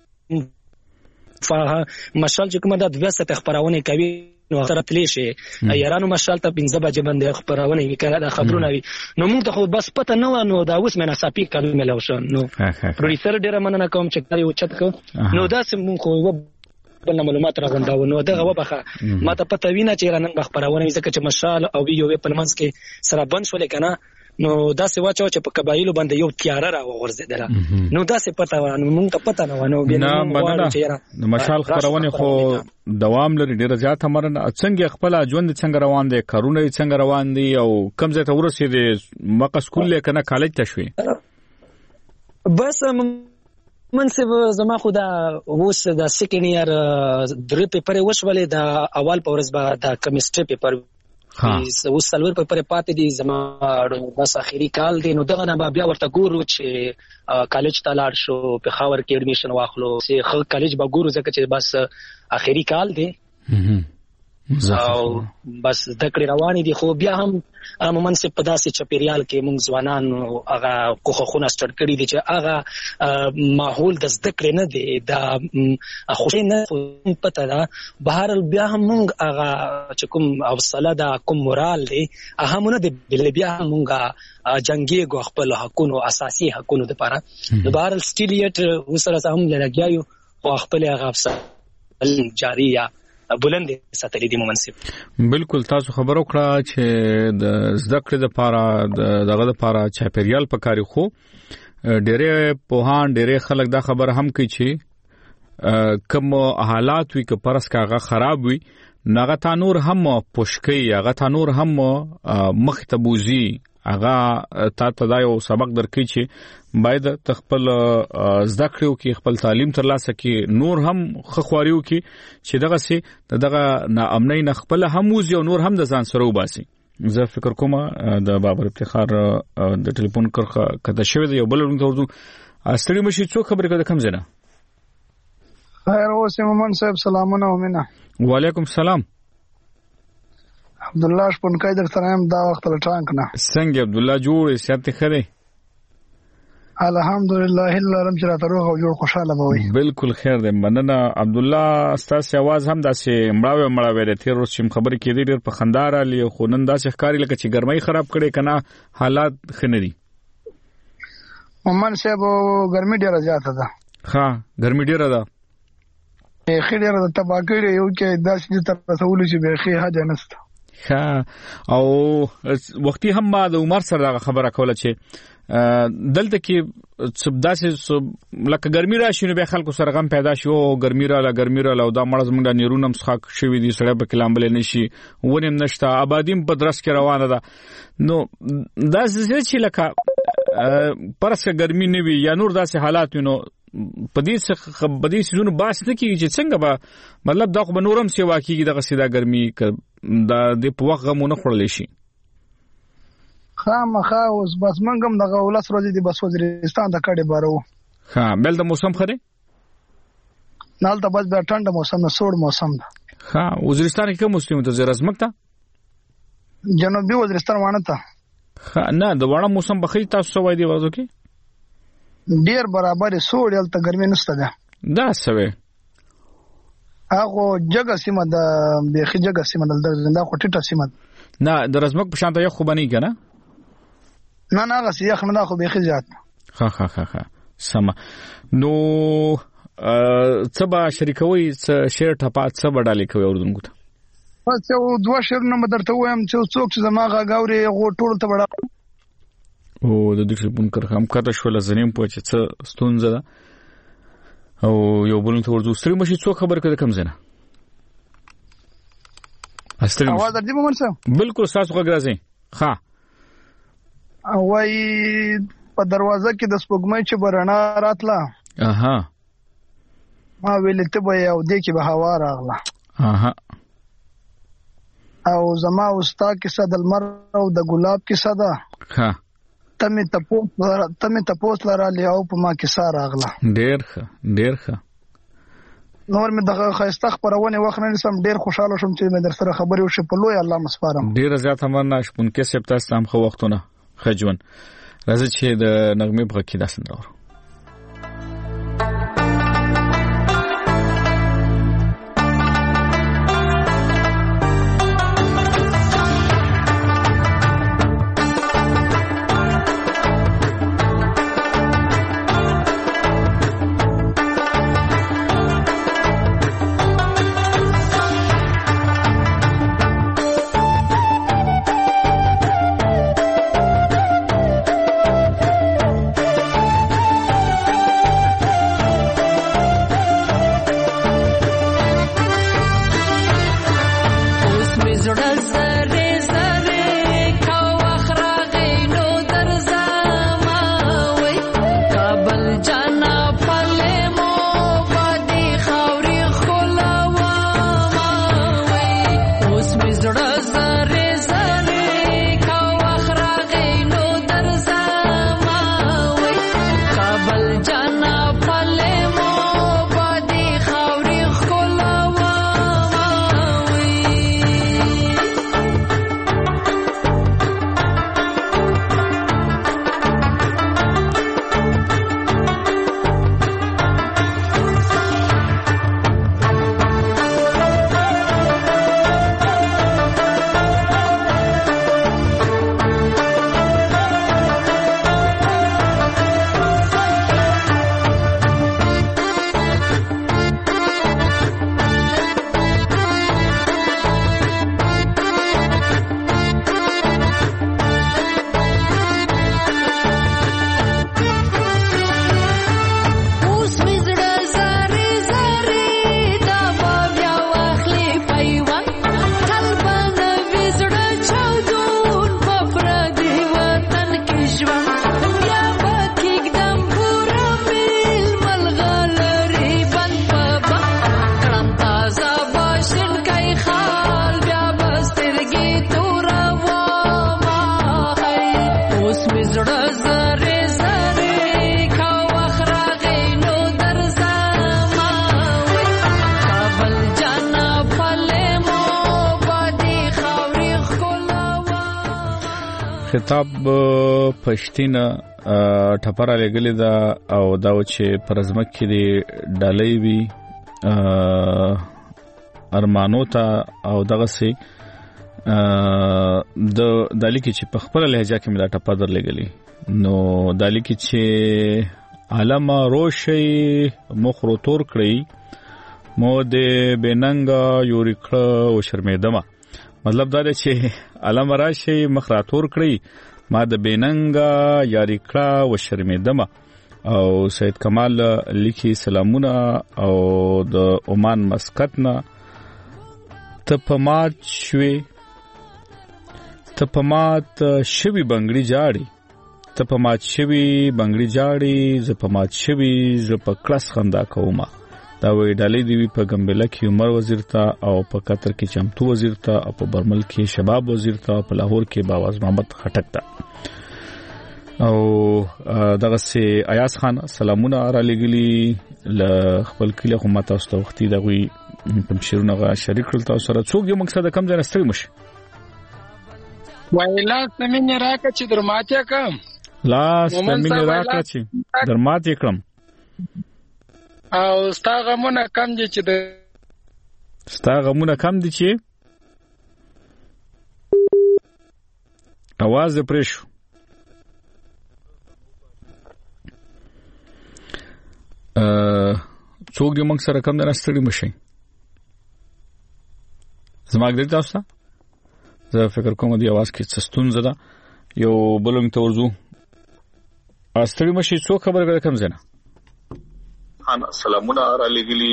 مشال چې کومه د دوسته خبرونه کوي نو سره تلی شي یارانو مشال ته پنځه بجې باندې خبرونه وکړه د خبرونه وی نو موږ ته خو بس پته نه و نو دا اوس مې ناصافي کلمه لو شو نو پروډوسر ډیره مننه کوم چې کاری او چت کو نو دا سم خو بل معلومات راغونډاو نو دغه وبخه ما ته پته وینه چې رانن خبرونه ځکه چې مشال او یو په منځ کې سره بند شول کنه نو دا څه واچو چې په قبایلو باندې یو تیار را وغورځیدله نو دا څه پته و نو مونږ ته پته نه و نو بیا نو مشال خبرونه خو دوام لري ډیره زیات مرن څنګه خپل ژوند څنګه روان دي کارونه څنګه روان دي او کم ځای ته ورسېدي مقص کله کنه کالج ته شوي بس منصب زما خو دا اوس د سیکنډ ایئر درې پیپر وشولې د اول په ورځ به د کیمستري پیپر اوس سلور په پرې پاتې دي زما بس اخیری کال دی نو دغه نه بیا ورته ګورو چې کالج ته لاړ شو په خاور کې اډمیشن واخلو چې خل کالج به ګورو ځکه چې بس اخیری کال دی او بس دکړې روانې دي خو بیا هم مومن سه په داسې چپیریال کې موږ ځوانان هغه کوخونه سټارټ کړی دي چې هغه ماحول د زدکړې نه دی دا خوشي نه پته ده بهر بیا هم موږ هغه چې کوم حوصله ده کوم مورال دی هغه مونږ د بل بیا موږ جنگي غو خپل حقونو اساسي حقونو لپاره د بهر سټیلیټ وسره هم لګیاو او خپل هغه افسر جاری یا بلند ساتلې دي منصب بالکل تاسو خبرو کړه چې د زده کړې لپاره دغه لپاره چاپیریال پکاري خو ډېرې پوهان ډېرې خلک دا خبر هم کوي چې کوم حالات وي که پرس کاغه خراب وي ناغه تانور هم پوشکي هغه تانور هم مختبوزي هغه تا ته دا یو سبق درکې چې باید تخپل زده کړو کې خپل تعلیم ترلاسه کې نور هم خخواریو کې چې دغه سي دغه ناامنۍ نه خپل هم وزي او نور هم د ځان سره وباسي زه فکر کوم د بابر افتخار د ټلیفون کرخه کده شوی دی یو بل ورته ورته استړي مشي څو خبرې کده کم زنه خیر اوسه مومن صاحب سلامونه ومنه وعلیکم السلام عبد الله شپونکای در سره هم دا وخت له ټانک نه څنګه عبد الله جوړ سیات خره الحمدلله الا لم جرا تروغ او جوړ خوشاله بوي بالکل خیر ده مننه عبد الله ستاسو आवाज هم داسې مړاوي مړاوي ده تیر ورځ چې خبرې کېدې ډېر په خندار علي خو نن داسې ښکاری لکه چې ګرمۍ خراب کړي کنه حالات خنري مومن صاحب ګرمي ډېره زیاته ده ها ګرمي ډېره ده خې ډېره ده تباکړي یو کې داسې تر رسول چې به خې حاجه نسته ها او وختي هم ما د عمر سره خبره کوله چې دلته کې سبداسه لکه ګرمي راشي نو به خلکو سره غم پیدا شي او ګرمي را لا ګرمي را لا دا مرز موږ نیرونه مسخاک شوی دي سره په کلام بل نشي ونیم نشته آبادیم په درس کې روانه ده نو دا چې لکه پرسه ګرمي نه وي یا نور داسې حالات نو پدې څخه بدې سيزونو باس نه کیږي چې څنګه به مطلب دا خو بنورم سیوا کیږي دغه سیدا ګرمي دا د په وخت غمونه خړلې شي خامخا اوس بس منګم دغه ولس ورځې دی بس وزیرستان د کډې بارو ها بل د موسم خره نال ته بس د ټنډه موسم نه سوړ موسم ده ها وزیرستان کې کوم مسلمان ته زرزمک ته جنوبي وزیرستان وانه ته ها نه د وړه موسم بخی تاسو وای دی ورځو کې ډیر برابر سوړ یل ته ګرمي نشته ده دا سوي هغه جګه سیمه د بیخي جګه سیمه د زنده خو ټیټه سیمه نه د رزمک په شان ته یو خو بنی کنه نه نه هغه یخ نه خو بیخي زیات ها ها ها ها سم نو څه به شریکوي څه شیر ټپات څه وډالې کوي اوردونکو ته بس یو دوه شیرونه مې درته وایم چې څوک چې زما غاوري غو ټول ته وډا او د دې ټلیفون کړه هم کاته شو لزنیم په چې څه ستونزه او یو بل ته ورځو ستړي مشي څو خبر کړه کم زنه استری اواز درځي مومن صاحب بالکل تاسو غږ ها وای په دروازه کې د سپوږمۍ چې برنا راتله اها ما ویل ته به یو دې کې به هوا راغله اها او زما استاد کې صد المر او د ګلاب کې صدا ها تمه تپو تمه تپوس لاره لیاو په ما کې سار راغله ډیر ښه ډیر ښه نور مې دغه خیسته خبرونه وخت نه سم ډیر خوشاله شوم چې مې در سره خبرې وشي په لوی الله مسپارم ډیر زیات مننه شپون کې سپتا سم خو وختونه خجون راځي چې د نغمه بغه کې داسن راوړو خطاب پښتینه ټپره لګلې دا او دا چې پرزمک کې دی ډالۍ وی ارمانو ته او دغه سي د دالی کې چې په خپل لهجه کې ملا ټپه در لګلې نو دالی کې چې علامه روشي مخرو تور کړی مو د بننګا یوري کړه او شرمېدمه مطلب دا دی چې علامه راشي مخراتور کړی ما د بیننګا یاري کړه او شرمېدمه او سید کمال لیکي سلامونه او د عمان مسقط نه تپمات شوي تپمات شوي بنگړي جاړي تپمات شوي بنگړي جاړي زپمات شوي ز په کلاس خندا کومه دا وی ډالې دی په ګمبله کې عمر وزیر ته او په قطر کې چمتو وزیر ته او په برمل کې شباب وزیر ته په لاهور کې باواز محمد خټک ته او دغه سي ایاز خان سلامونه را لګلی ل خپل کله خو ماته واستو وختي دغه کوم شیرونه غا شریک کړل تاسو سره څوک یو مقصد کم ځای نستړي مش وایلا سمینه راکه چې درماتیا کم لا سمینه راکه چې درماتیا کم او ستاغه مونږ کم چې د ستا غمونه کم دي چې اواز پرې شو. څوک دې موږ سره کم نه ستړي مشي زما ګډ تاسو ته زه فکر کوم دې اواز کې څه ستونزه ده یو بلوم ته ورځو ستړي مشي څوک خبر کړه کم زنه انا سلامونه را لګلی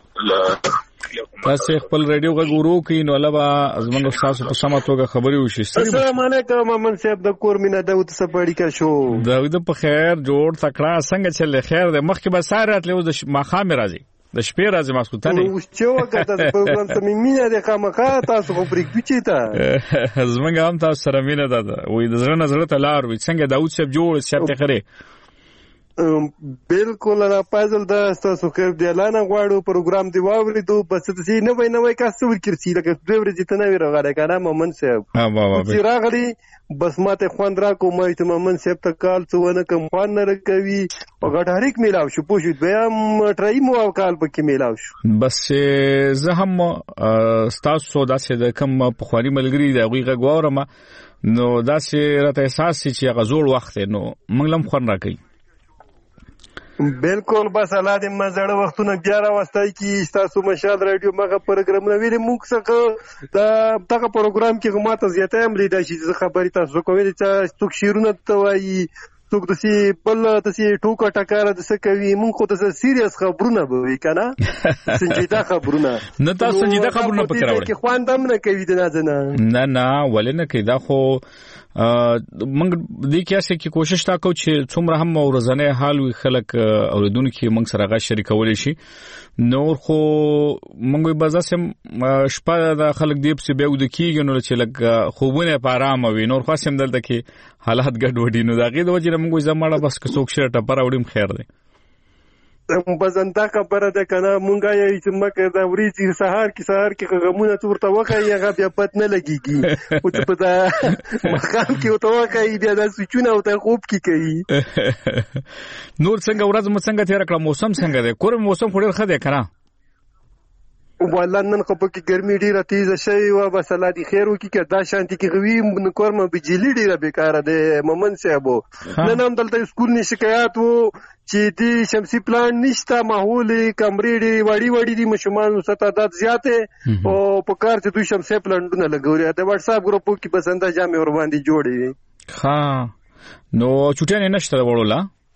تاسو خپل رادیو غوړو کې نو لبا ازمن استاد په سمه توګه خبري وشي. السلام علیکم محمد صاحب د کور مینا داوود سپاړی کا شو داوود په خیر جوړ تکړه څنګه چلې خیر د مخ کې به سارت له د ماخام راځي د شپې راځي ماسکوتانه نو چې وګټه د پروګرام ته مینا د خامخا تاسو خو پرې کوچی تا زمونږ هم تاسو سره مینا ده وې د زړه نظر ته لار وې څنګه داوود صاحب جوړ شپته خره بالکل را پازل دا تاسو خیر دی اعلان غواړو پروګرام دی واوري دو بس څه نه وای نه وای کا څور کړی لکه دوی ورځې ته نه ویراغله کنه محمد صاحب ها بابا چې راغلی بس ماته خوان را کوم چې محمد صاحب ته کال څو نه کوم خوان نه کوي په غټ هریک میلاو شو پوښید بیا ټرای مو او کال پکې میلاو شو. بس زه هم تاسو داسې د کم په خواري ملګری دا غوږه غوړم نو داسې راته احساس چې غزور وخت نو موږ لم خون راکې بالکل بس الله دې مزړه وختونه بیا راوستای کی تاسو مشال رادیو مغه پروګرامونه ویلې موږ څنګه دا دغه پروګرام کې غماته زیاته هم لیدا شي خبرې تاسو کوي چې څوک شیرونه توایي څوک د سی بل د سی ټوکا ټکار د څه کوي موږ خو د سیریس خبرونه به وی کنه سنجیده خبرونه نه تاسو سنجیده خبرونه پکې راوړئ کې خواندم نه کوي د نه نه نه ولې نه کوي دا خو موږ دې کې اسه کې کوشش تا کو چې څومره هم ورځنه حال وي خلک اوریدونکو موږ سره غا شریکول شي نور خو موږ به ځاسم شپه د خلک دی په بیو د کیږي نو چې لګ خوبونه په آرام وي نور خاصم دلته کې حالات ګډ وډی نو دا غي د وجه موږ زماړه بس که څوک شرټه پر وړم خیر دی بزنده خبره ده کنه مونږه یې چې مکه دا وريځي سهار کې سهار کې غمونه تورته وکړي هغه بیا پد نه لګيږي او چې په دا مخام کې وته وکړي بیا د سچونه او ته خوب کې کوي نور څنګه ورځ مو څنګه تیر کړه موسم څنګه ده کور موسم خو ډیر ښه ده کنه والله نن خو پکې ګرمي ډیره تیزه شوی و بس الله دې خیر وکړي که دا شانتي کې غوي کور مې بجلی ډیره بیکاره ده مومن صاحب نن هم دلته سکول نه شکایت وو چې دې شمسي پلان نشته ماحول کمرې ډېری وړي وړي دي مشمان ستعداد زیاته او په کار چې دوی شمسي پلانونه لګوري د واتس اپ ګروپ کې بسنده جامې ور باندې جوړي ها نو چټیان نشته وړولا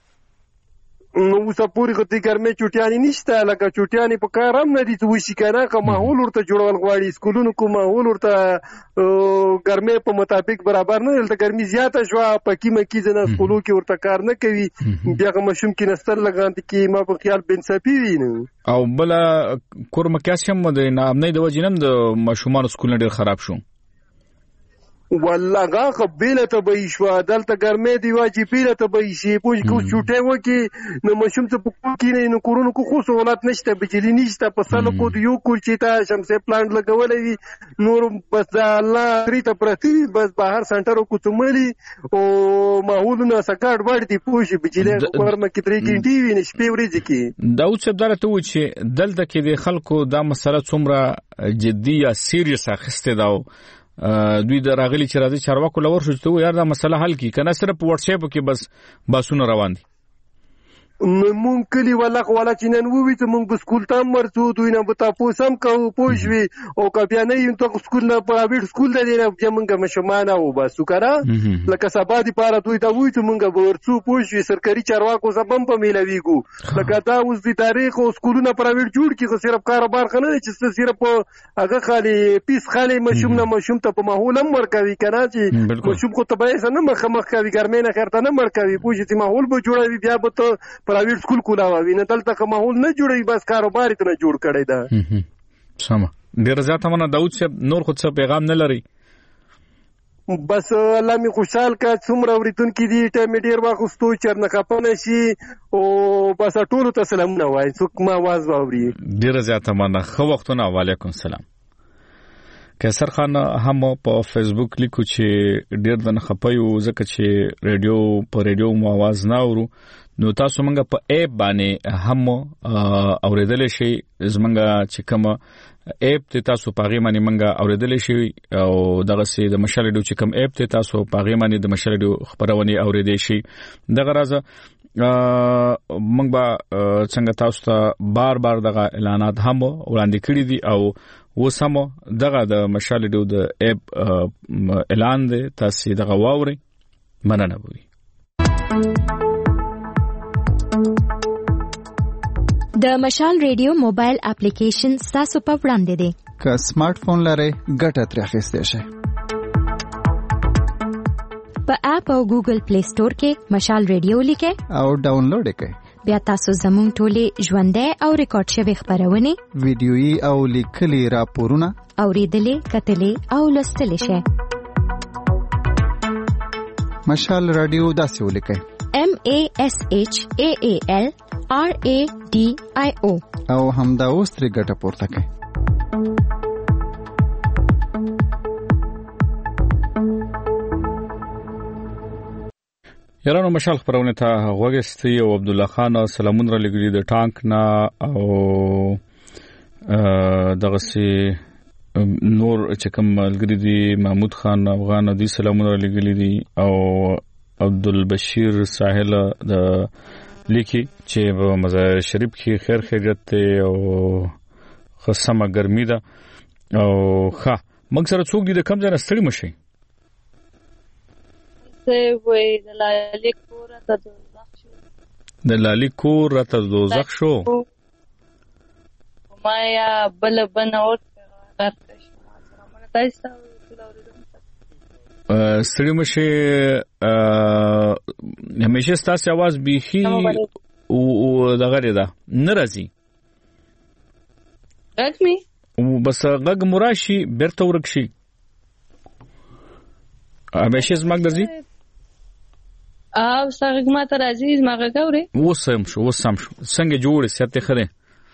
نو اوسه پوری غتی ګرمه چټیانی نشته لکه چټیانی په کار هم نه دي چې وشي کنه که ماحول ورته جوړول غواړي سکولونو کو ماحول ورته ګرمه په مطابق برابر نه دلته ګرمي زیاته شو پکې مکی ځنه سکولو کې ورته کار نه کوي بیا کوم کې نستر لګاند کې ما په خیال بنسپی ویني او بل کورم کاسم د نامنې د وجنم د مشومان سکول ډیر خراب شو والله غا قبيله ته به شو دلته ګرمه دی واجبیله ته به شي پوج کو چټه وکي نو مشوم ته پکو کې نه کورونو کو خو سہولت نشته بجلی نشته په سلو کو یو کور چې تا شمسه پلانټ لګولې نور بس الله ری ته پرتی بس بهر سنټر کو تملی او ماحولونه سکاټ وړي پوج بجلی کورم کې درې ګنټي وي نشپې ورځي کې داوود صاحب درته و چې دلته کې د خلکو دا مسله څومره جدي یا سیریس اخسته داو دوی د راغلي چې راځي چارواکو لور شو ته یار دا مسله حل کی کنه صرف واتس اپ کې بس باسونه روان دي مونږ کلی ولا ولا چې نن وې ته مونږ په سکول ته مرته دوی نه بتا پوسم کو پوښوي او کبه نه یو ته سکول نه پرایویټ سکول دی نه مونږ مشمانه او بس وکړه لکه سبا دي پاره دوی ته وې ته مونږ ورڅو پوښوي سرکاري چارواکو سبم په میلاویګو لکه دا اوس د تاریخ او سکولونه پرایویټ جوړ کی خو صرف کاروبار خنه چې صرف هغه خالي پیس خالي مشوم نه مشوم ته په ماحول هم ورکوي کنه چې مشوم کو ته به نه مخ مخ کوي ګرمه نه خرته نه مرکوي پوښي چې ماحول به جوړوي بیا به ته پرایویټ سکول کولاوي نه دلته کوم ماحول نه جوړي بس کاروبار ته نه جوړ کړي دا سم ډیر زیاته منه داوود صاحب نور خود څه پیغام نه لري بس الله می خوشحال کا څومره اوریدون کې دي ټیم ډیر واخستو چرنه خپنه شي او بس ټول ته سلام نه وای څوک ما आवाज واوري ډیر زیاته منه خو وختونه وعلیکم السلام کیسر خان هم په فیسبوک لیکو چې ډیر د خپایو ځکه چې ریډیو په ریډیو مو आवाज نه اورو نو تاسو مونږ په اپ باندې هم اوریدل شي زمونږ چې کوم اپ ته تاسو پاغي باندې مونږ اوریدل شي او دغه سي د مشال ریډیو چې کوم اپ ته تاسو پاغي باندې د مشال ریډیو خبرونه اوریدل شي دغه راز مونږ به څنګه تاسو ته بار بار دغه اعلانات هم وړاندې کړی دي او وسمو دغه د مشال ریډیو د اپ اعلان دی تاسو دغه واوري مننه وي د مشال ریډیو موبایل اپلیکیشن تاسو په وړاندې دی که سمارټ فون لرئ ګټه ترې اخیستی شئ په اپ او ګوګل پلی سٹور کې مشال ریډیو لیکئ او ډاونلوډ کړئ بیا تاسو زموږ ټولې ژوندۍ او ریکارډ شوی خبرونه ویډیويي او لیکلي راپورونه اوریدلې کتلې او لوستلې شئ مشال رادیو داسې ولیکئ M A S H A A L R A D I O او همدا اوس ترې ګټه پورته کړئ یارانو مشال خبرونه ته غوږستی او عبد الله خان سلامون را لګړي د ټانک نه او دغه سي نور چې کوم ملګری دي محمود خان افغان دي سلامون را لګړي دي او عبد البشیر ساحل د لیکي چې په مزار شریف کې خیر خیریت او خصمه ګرمي ده او ښه موږ سره څوک دي د کم ځای ستړي مشي وای د لالي کور ته دوزخ شو د لالي کور ته دوزخ شو ما یا بل بن اور غرق شو سلامونه تاسو ته ستړي مشه همیشه ستاسو आवाज بيخي او دغه ده ناراضي غږ او بس غږ مراشي بیرته ورکشي همیشه زمګ درځي او څنګه ما ته راځي زمګه ګوري وسم شو وسم شو څنګه جوړ سيته خره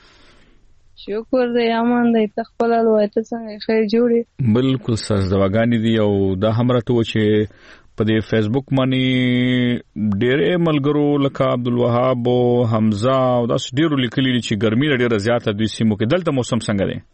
شکر دې امان دې تخپل الوای ته څنګه خیر جوړي بالکل سر دواګانی دي او دا همره ته چې په دې فیسبوک باندې ډېر ملګرو لکه عبد الوهاب او حمزه او داس ډېر لیکلي چې ګرمي ډېره زیاته دوی سیمو کې دلته موسم څنګه دی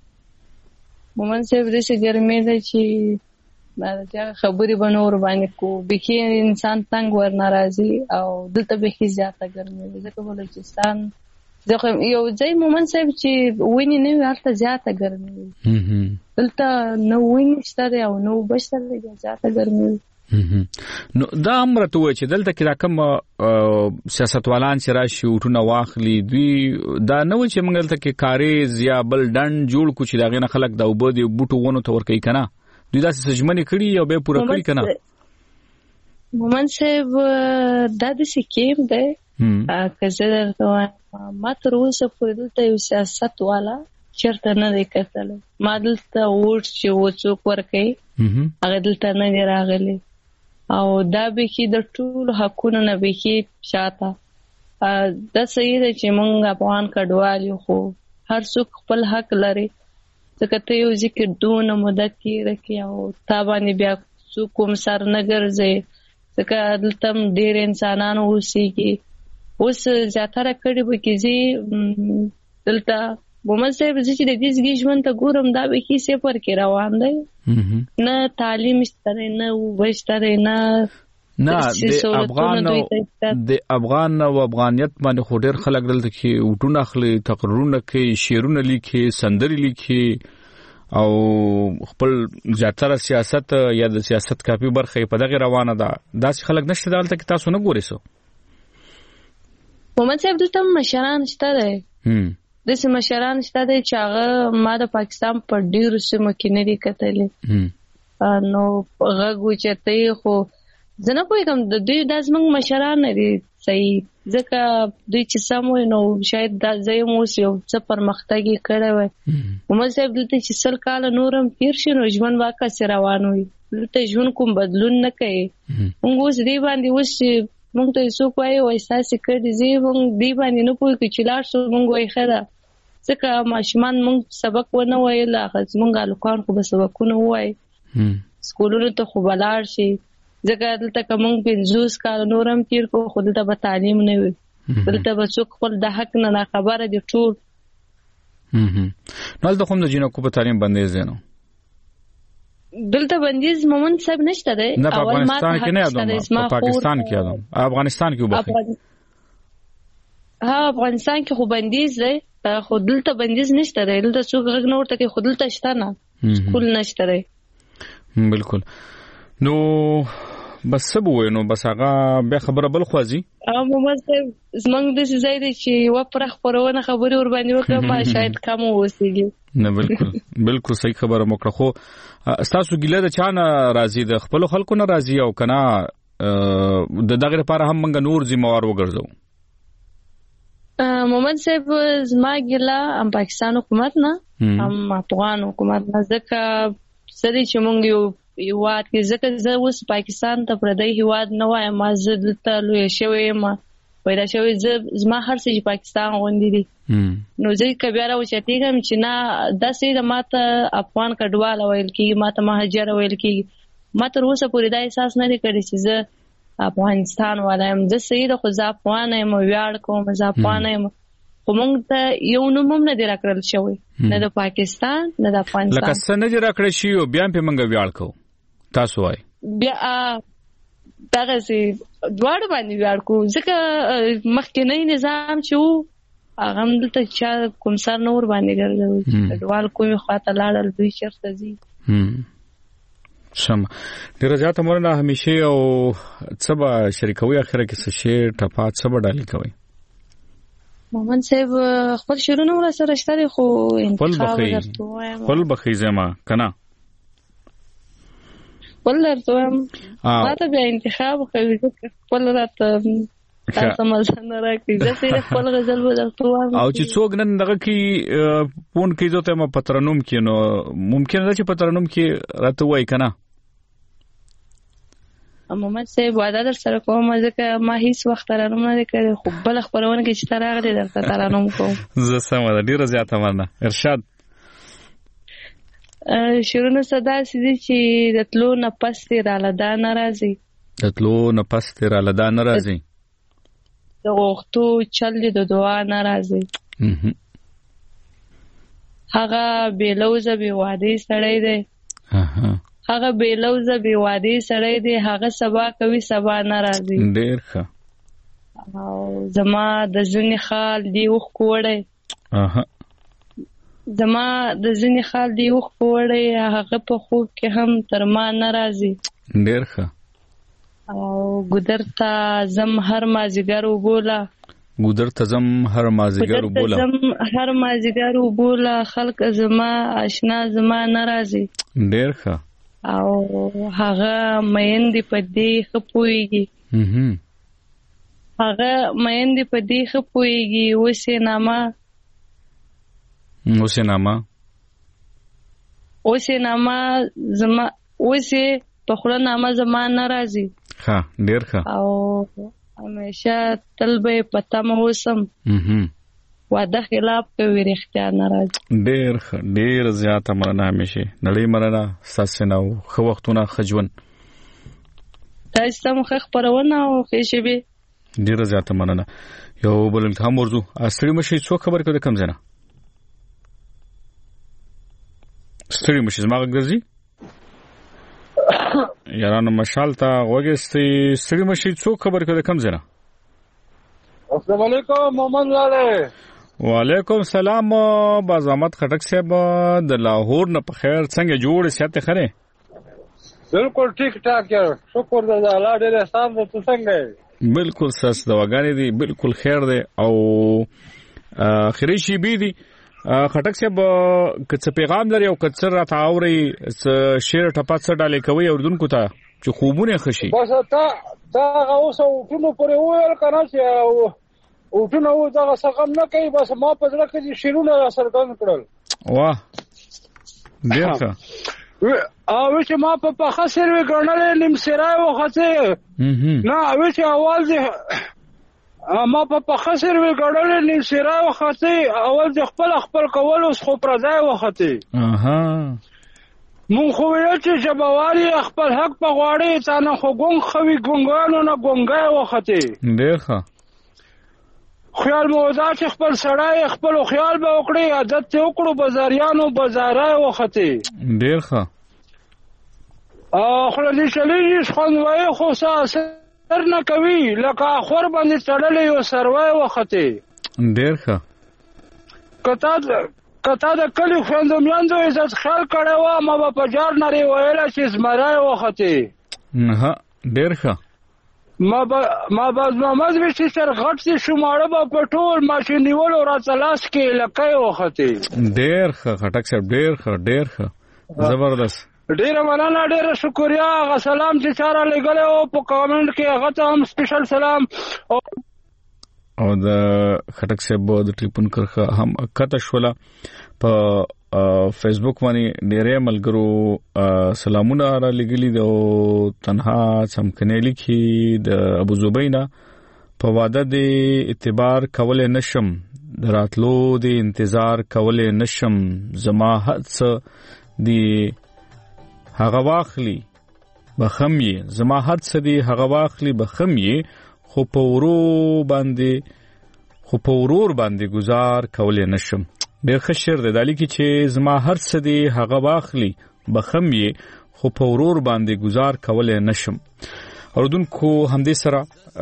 مومن صاحب دې چې ګرمي ده چې دا خبرې بنور باندې کو بخي انسان تنگ ور ناراضي او دلته بخي زیاته ګرمي ده ځکه بلوچستان ځکه یو ځای مومن صاحب چې ویني نه ورته زیاته ګرمي دلته نو ویني ستاره او نو بشره زیاته ګرمي نو دا امرته وای چې دلته کې راکم سیاستوالان چې راشي وټونه واخلي دوی دا نه و چې موږ دلته کې کاریز یا بل ډن جوړ کو چې دا غنه خلک دا وبدي بوټو ونه تور کوي کنه دوی دا سجمنې کړي او به پوره کړی کنه مومن صاحب دا د سکیم ده که زه درته ما تر اوسه پورې دلته یو سیاست والا چېرته نه دی کتلی ما دلته ووټ چې وڅوک ورکوي هغه دلته نه دی راغلی او دا بیخي د ټولو حقونو نه بیخي شاته دا صحیح ده چې موږ افغان کډوال یو خو هر څوک خپل حق لري ځکه ته یو ذکر دونه موده تېره کړې او تا باندې بیا څوک کوم سر نه ګرځي ځکه دلته ډېر انسانان اوسېږي اوس زیاتره کړي به کېږي دلته مومن صاحب چې د دې ځګي ژوند ته ګورم دا به هیڅ پر کې روان دی نه تعلیم شته نه وشته نه نه د افغان د افغان او افغانیت باندې خو ډېر خلک دلته کې وټونه اخلي تقریرونه کوي شعرونه لیکي سندري لیکي او خپل زیاتره سیاست یا د سیاست کافي برخه په دغه روانه ده داسې خلک نشته دلته کې تاسو نه ګورئ سو مومن صاحب دلته مشران شته دی د سیمه مشران شته دی چې هغه ما د پاکستان په ډیرو سیمو کې نه دي کتلي نو غږ وچته خو زه نه پوهېږم د دوی دا زموږ مشران نه دي صحیح ځکه دوی چې سم وي نو شاید دا ځای هم اوس یو څه پرمختګ یې کړی وی مومن صاحب دلته چې سل کاله نور هم تېر شي نو ژوند به هکسې روان وي دلته ژوند کوم بدلون نه کوي موږ اوس دې باندې اوس چې موږ ته څوک وایي وایي ستاسې کړي زه موږ دې باندې نه پوهېږو چې لاړ شو موږ وایي ښه ده ځکه ماشومان موږ سبق ونه ویل هغه زموږ هلکان خو به سبقونه ووایي سکولونو ته خو به لاړ شي ځکه دلته که موږ پنځوس کاله نور هم تېر کړو خو دلته به تعلیم نه وي دلته به څوک خپل د حق نه ناخبره دي ټول نو هلته خو هم د جینکو په تعلیم بندیز دی نو دلته بندیز مومن صاحب نشته دی نه په افغانستان کې نه یادوم په پاکستان کې یادوم افغانستان کې وبخښئ ها افغانستان کې خو بندیز دی خو دلته بندیز نشته دی دلته څوک غږ نه ورته کوي خو دلته شته نه سکول نشته دی بالکل نو بس څه به ووایو نو بس هغه بیا خبره بل خوا ځي محمد صاحب زموږ داسې ځای دی چې یوه پوره خپرونه خبرې ورباندې وکړم شاید کم واوسېږي نه بالکل بالکل صحیح خبره مو کړه خو ستاسو ګیله د چا نه راځي د خپلو خلکو نه راځي او که نه د دغې لپاره هم موږ نور ذمهوار وګرځو محمد صاحب زما ګیله هم پاکستان حکومت نه هم افغان حکومت نه ځکه څه دی چې موږ یو هیواد کې ځکه زه اوس پاکستان ته پردی هیواد نه وایم ما زه دلته لویه شوې یم پیدا شوې زه زما هر څه چې پاکستان غوندې دي نو زه که بیا راوچتېږم چې نه داسې د ما ته افغان کډواله ویل کېږي ما ته مهاجره ویل کېږي ما تر اوسه پورې دا احساس نه دی کړی چې زه افغانستان والا یم زه صحیح ده خو زه افغانه یم ویاړ کوم زه افغانه یم خو موږ ته یو نوم هم نه دی راکړل شوی نه د پاکستان نه د افغانستان لکه څه نه دی راکړی شوی او بیا هم پرې موږ ویاړ کوو تاسو وایي بیا دغسې دواړه باندې ویاړ کوو ځکه مخکینی نظام چې و هغه هم دلته چا کوم سر نه ورباندې ګرځوي کډوال کومې خواته لاړل دوی چېرته ځي سم ډېره زیاته مننه همیشې او څه به شریکوي اخره کې څه شی ټپات څه به ډالۍ کوئ محمد صاحب خپل شعرونه ورسره شته دي خو انتخاب درته وایم خپل بخښئ زما که نه خپل درته وایم ما ته بیا انتخاب کوي خپل راته تاسو مزه نه راکړي زه صرف خپل غزل به درته وایم او چې څوک نن دغه کې فون کوي زه ته یم په ترنم کې نو ممکن ده چې په ترنم کې راته ووایي که نه محمد صاحب واده در سره کوم ځکه ما هیڅ وخت ترنم نه دی کړی خو بله خپرونه کې چې ته راغلی درته ترنم کوم زه سمه ده ډېره زیاته مننه ارشاد شعرونه څه داسې دي چې د تلو نه پس دې راله دا نه راځي د تلو نه پس دې راله دا نه راځي د غوښتو چل دې د دعا نه راځي هغه بې لوزه بې وعدې سړی دی هغه بې لوزه بې وعدې سړی دی هغه سبا کوي سبا نه راځي ډېر ښه او زما د ځینې خال دی اوښکو وړی زما د ځینې خال دی اوښکو وړی هغه په خوب کې هم تر ما نه راځي ډېر ښه او ګودر ته زم هر مازدیګر وبوله ګودر ته زم هر مازدیګر وبوله زم هر مازدیګر وبوله خلک زما اشنا زما نه راځي ډېر ښه او هغه میندې په دې ښه پوهېږي هغه میندې په دې ښه پوهېږي اوس یې نامه اوس یې نامه اوس یې نامه زما اوس یې په خوله نامه زما نه راځي ښه ډېر ښه او همیشه تل به یې په تمه اوسم واده خلاف کوي رښتیا نه راځي ډېر ښه ډېره زیاته مننه همیشې نړۍ مننه ستاسې نه او ښه وختونه ښه ژوند تاسې ته مو ښه خپرونه او ښې شېبې ډېره زیاته مننه یو بل امتحان ورځو ستړي مه شئ څوک خبرې کوي د کوم ځای نه ستړي مه شئ زما غږ درځي یارانو مشال ته غوږ ایستی ستړي مه شئ څوک خبرې کوي د کوم ځای نه السلام علیکم محمد لاله وعلیکم سلام باز احمد خټک صاحب د لاهور نه په خیر څنګه جوړ سیاته خره بالکل ټیک ټاک یو شکر د الله ډېر احسان د تو څنګه بالکل ساس دواګانې دي بالکل خیر دی او اخري شي بي دي خټک صاحب کڅ پیغام لري او کڅ را تاوري شعر ټپات سره ډالې کوي اردوونکو ته چې خوبونه خشي بس تا تا اوس ټونو پرې ویل کنه چې او ټونو دا څنګه نه کوي بس ما په ځل کې شیرونه سره ګان کړل واه ډیر ښه او چې ما په پخه سروي ګڼلې نیم سرای وخته نه او چې اول دې ما په پخسر وی ګړلې نه سیرا وختي اول د خپل خپل کول اوس خو پرځای وختي اها مون خو ویل چې جبوالي خپل حق په غواړي ځان خو ګونګ خوي ګونګانو نه ګونګای وختي ډیر ښه خیال مو دا چې خپل سړی خپل خیال به وکړي عادت ته وکړو بازاریانو بازارای وختي ډیر ښه ا خو دې شلې خوان وای خو ساس تر نه کوي لکه خور باندې تړلې یو سروای وختي ډیر ښه کته کته د کلی خوندو میاندو عزت خیال کړو ما په جار نری ویل چې زمرای وختي نه ډیر ښه ما با ما باز محمد وشي سر غټ سي شماره په پټول ماشين نیول را تلاش کې لکه وختي ډیر ښه خټک صاحب ډیر ښه ډیر ښه زبردست ډیر مننه ډیر شکریا غ سلام چې چاره لګل او په کامنټ کې هغه ته هم سپیشل سلام او او د خټک صاحب د ټلیفون کرخه هم کته شولا په فیسبوک باندې ډیره ملګرو سلامونه را لګلی د تنها سمکنه لیکي د ابو زبینا په واده د اعتبار کول نشم دراتلو د انتظار کول نشم زما حدث دی هغه واخلی بخمي زما حدث دی هغه واخلی بخمي خو په ورو باندې خو په ورور باندې گزار کولې نشم ډېر ښه شعر دی دالي کې چې زما هر څه دی هغه واخلي بخم یې خو په ورور باندې گزار کولې نشم اوردونکو همدې سره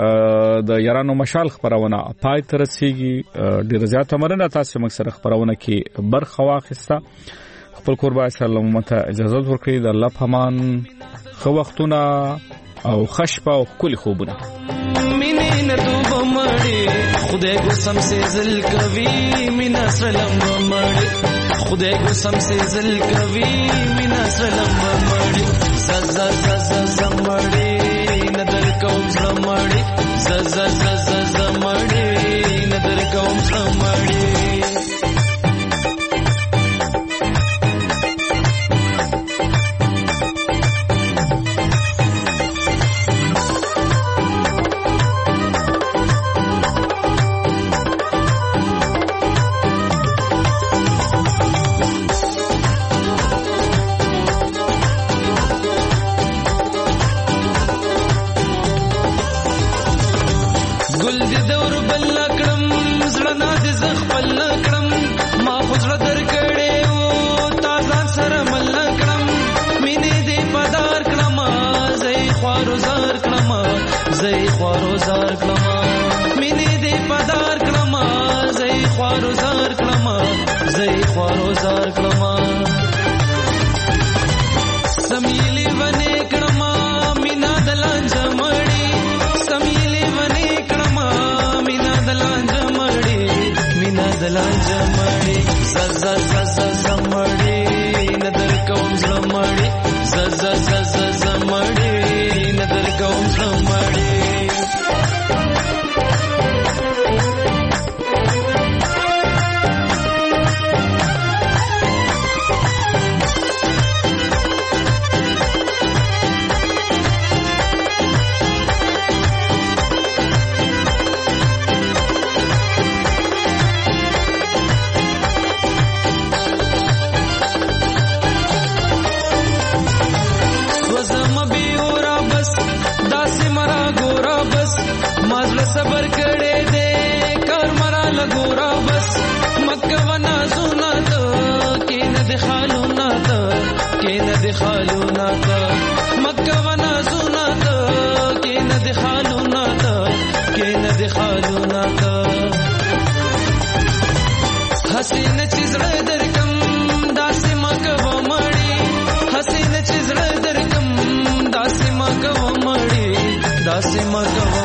د یارانو مشال خبرونه پای تر رسیږي ډېر زیاته مرنه تاسو موږ سره خبرونه کې برخه واخیسته خپل قربان سلام مته اجازه ورکړئ د الله پامان خو وختونه او خشبه او کلی خوبونه مینې نه دوه مړې خدای قسم سي زل کوي مینا سلام مړې خدای قسم سي زل کوي مینا سلام مړې ز ز ز ز مړې ندر کوم سلام مړې ز ز ز ز مړې ندر کوم سلام مړې Dasima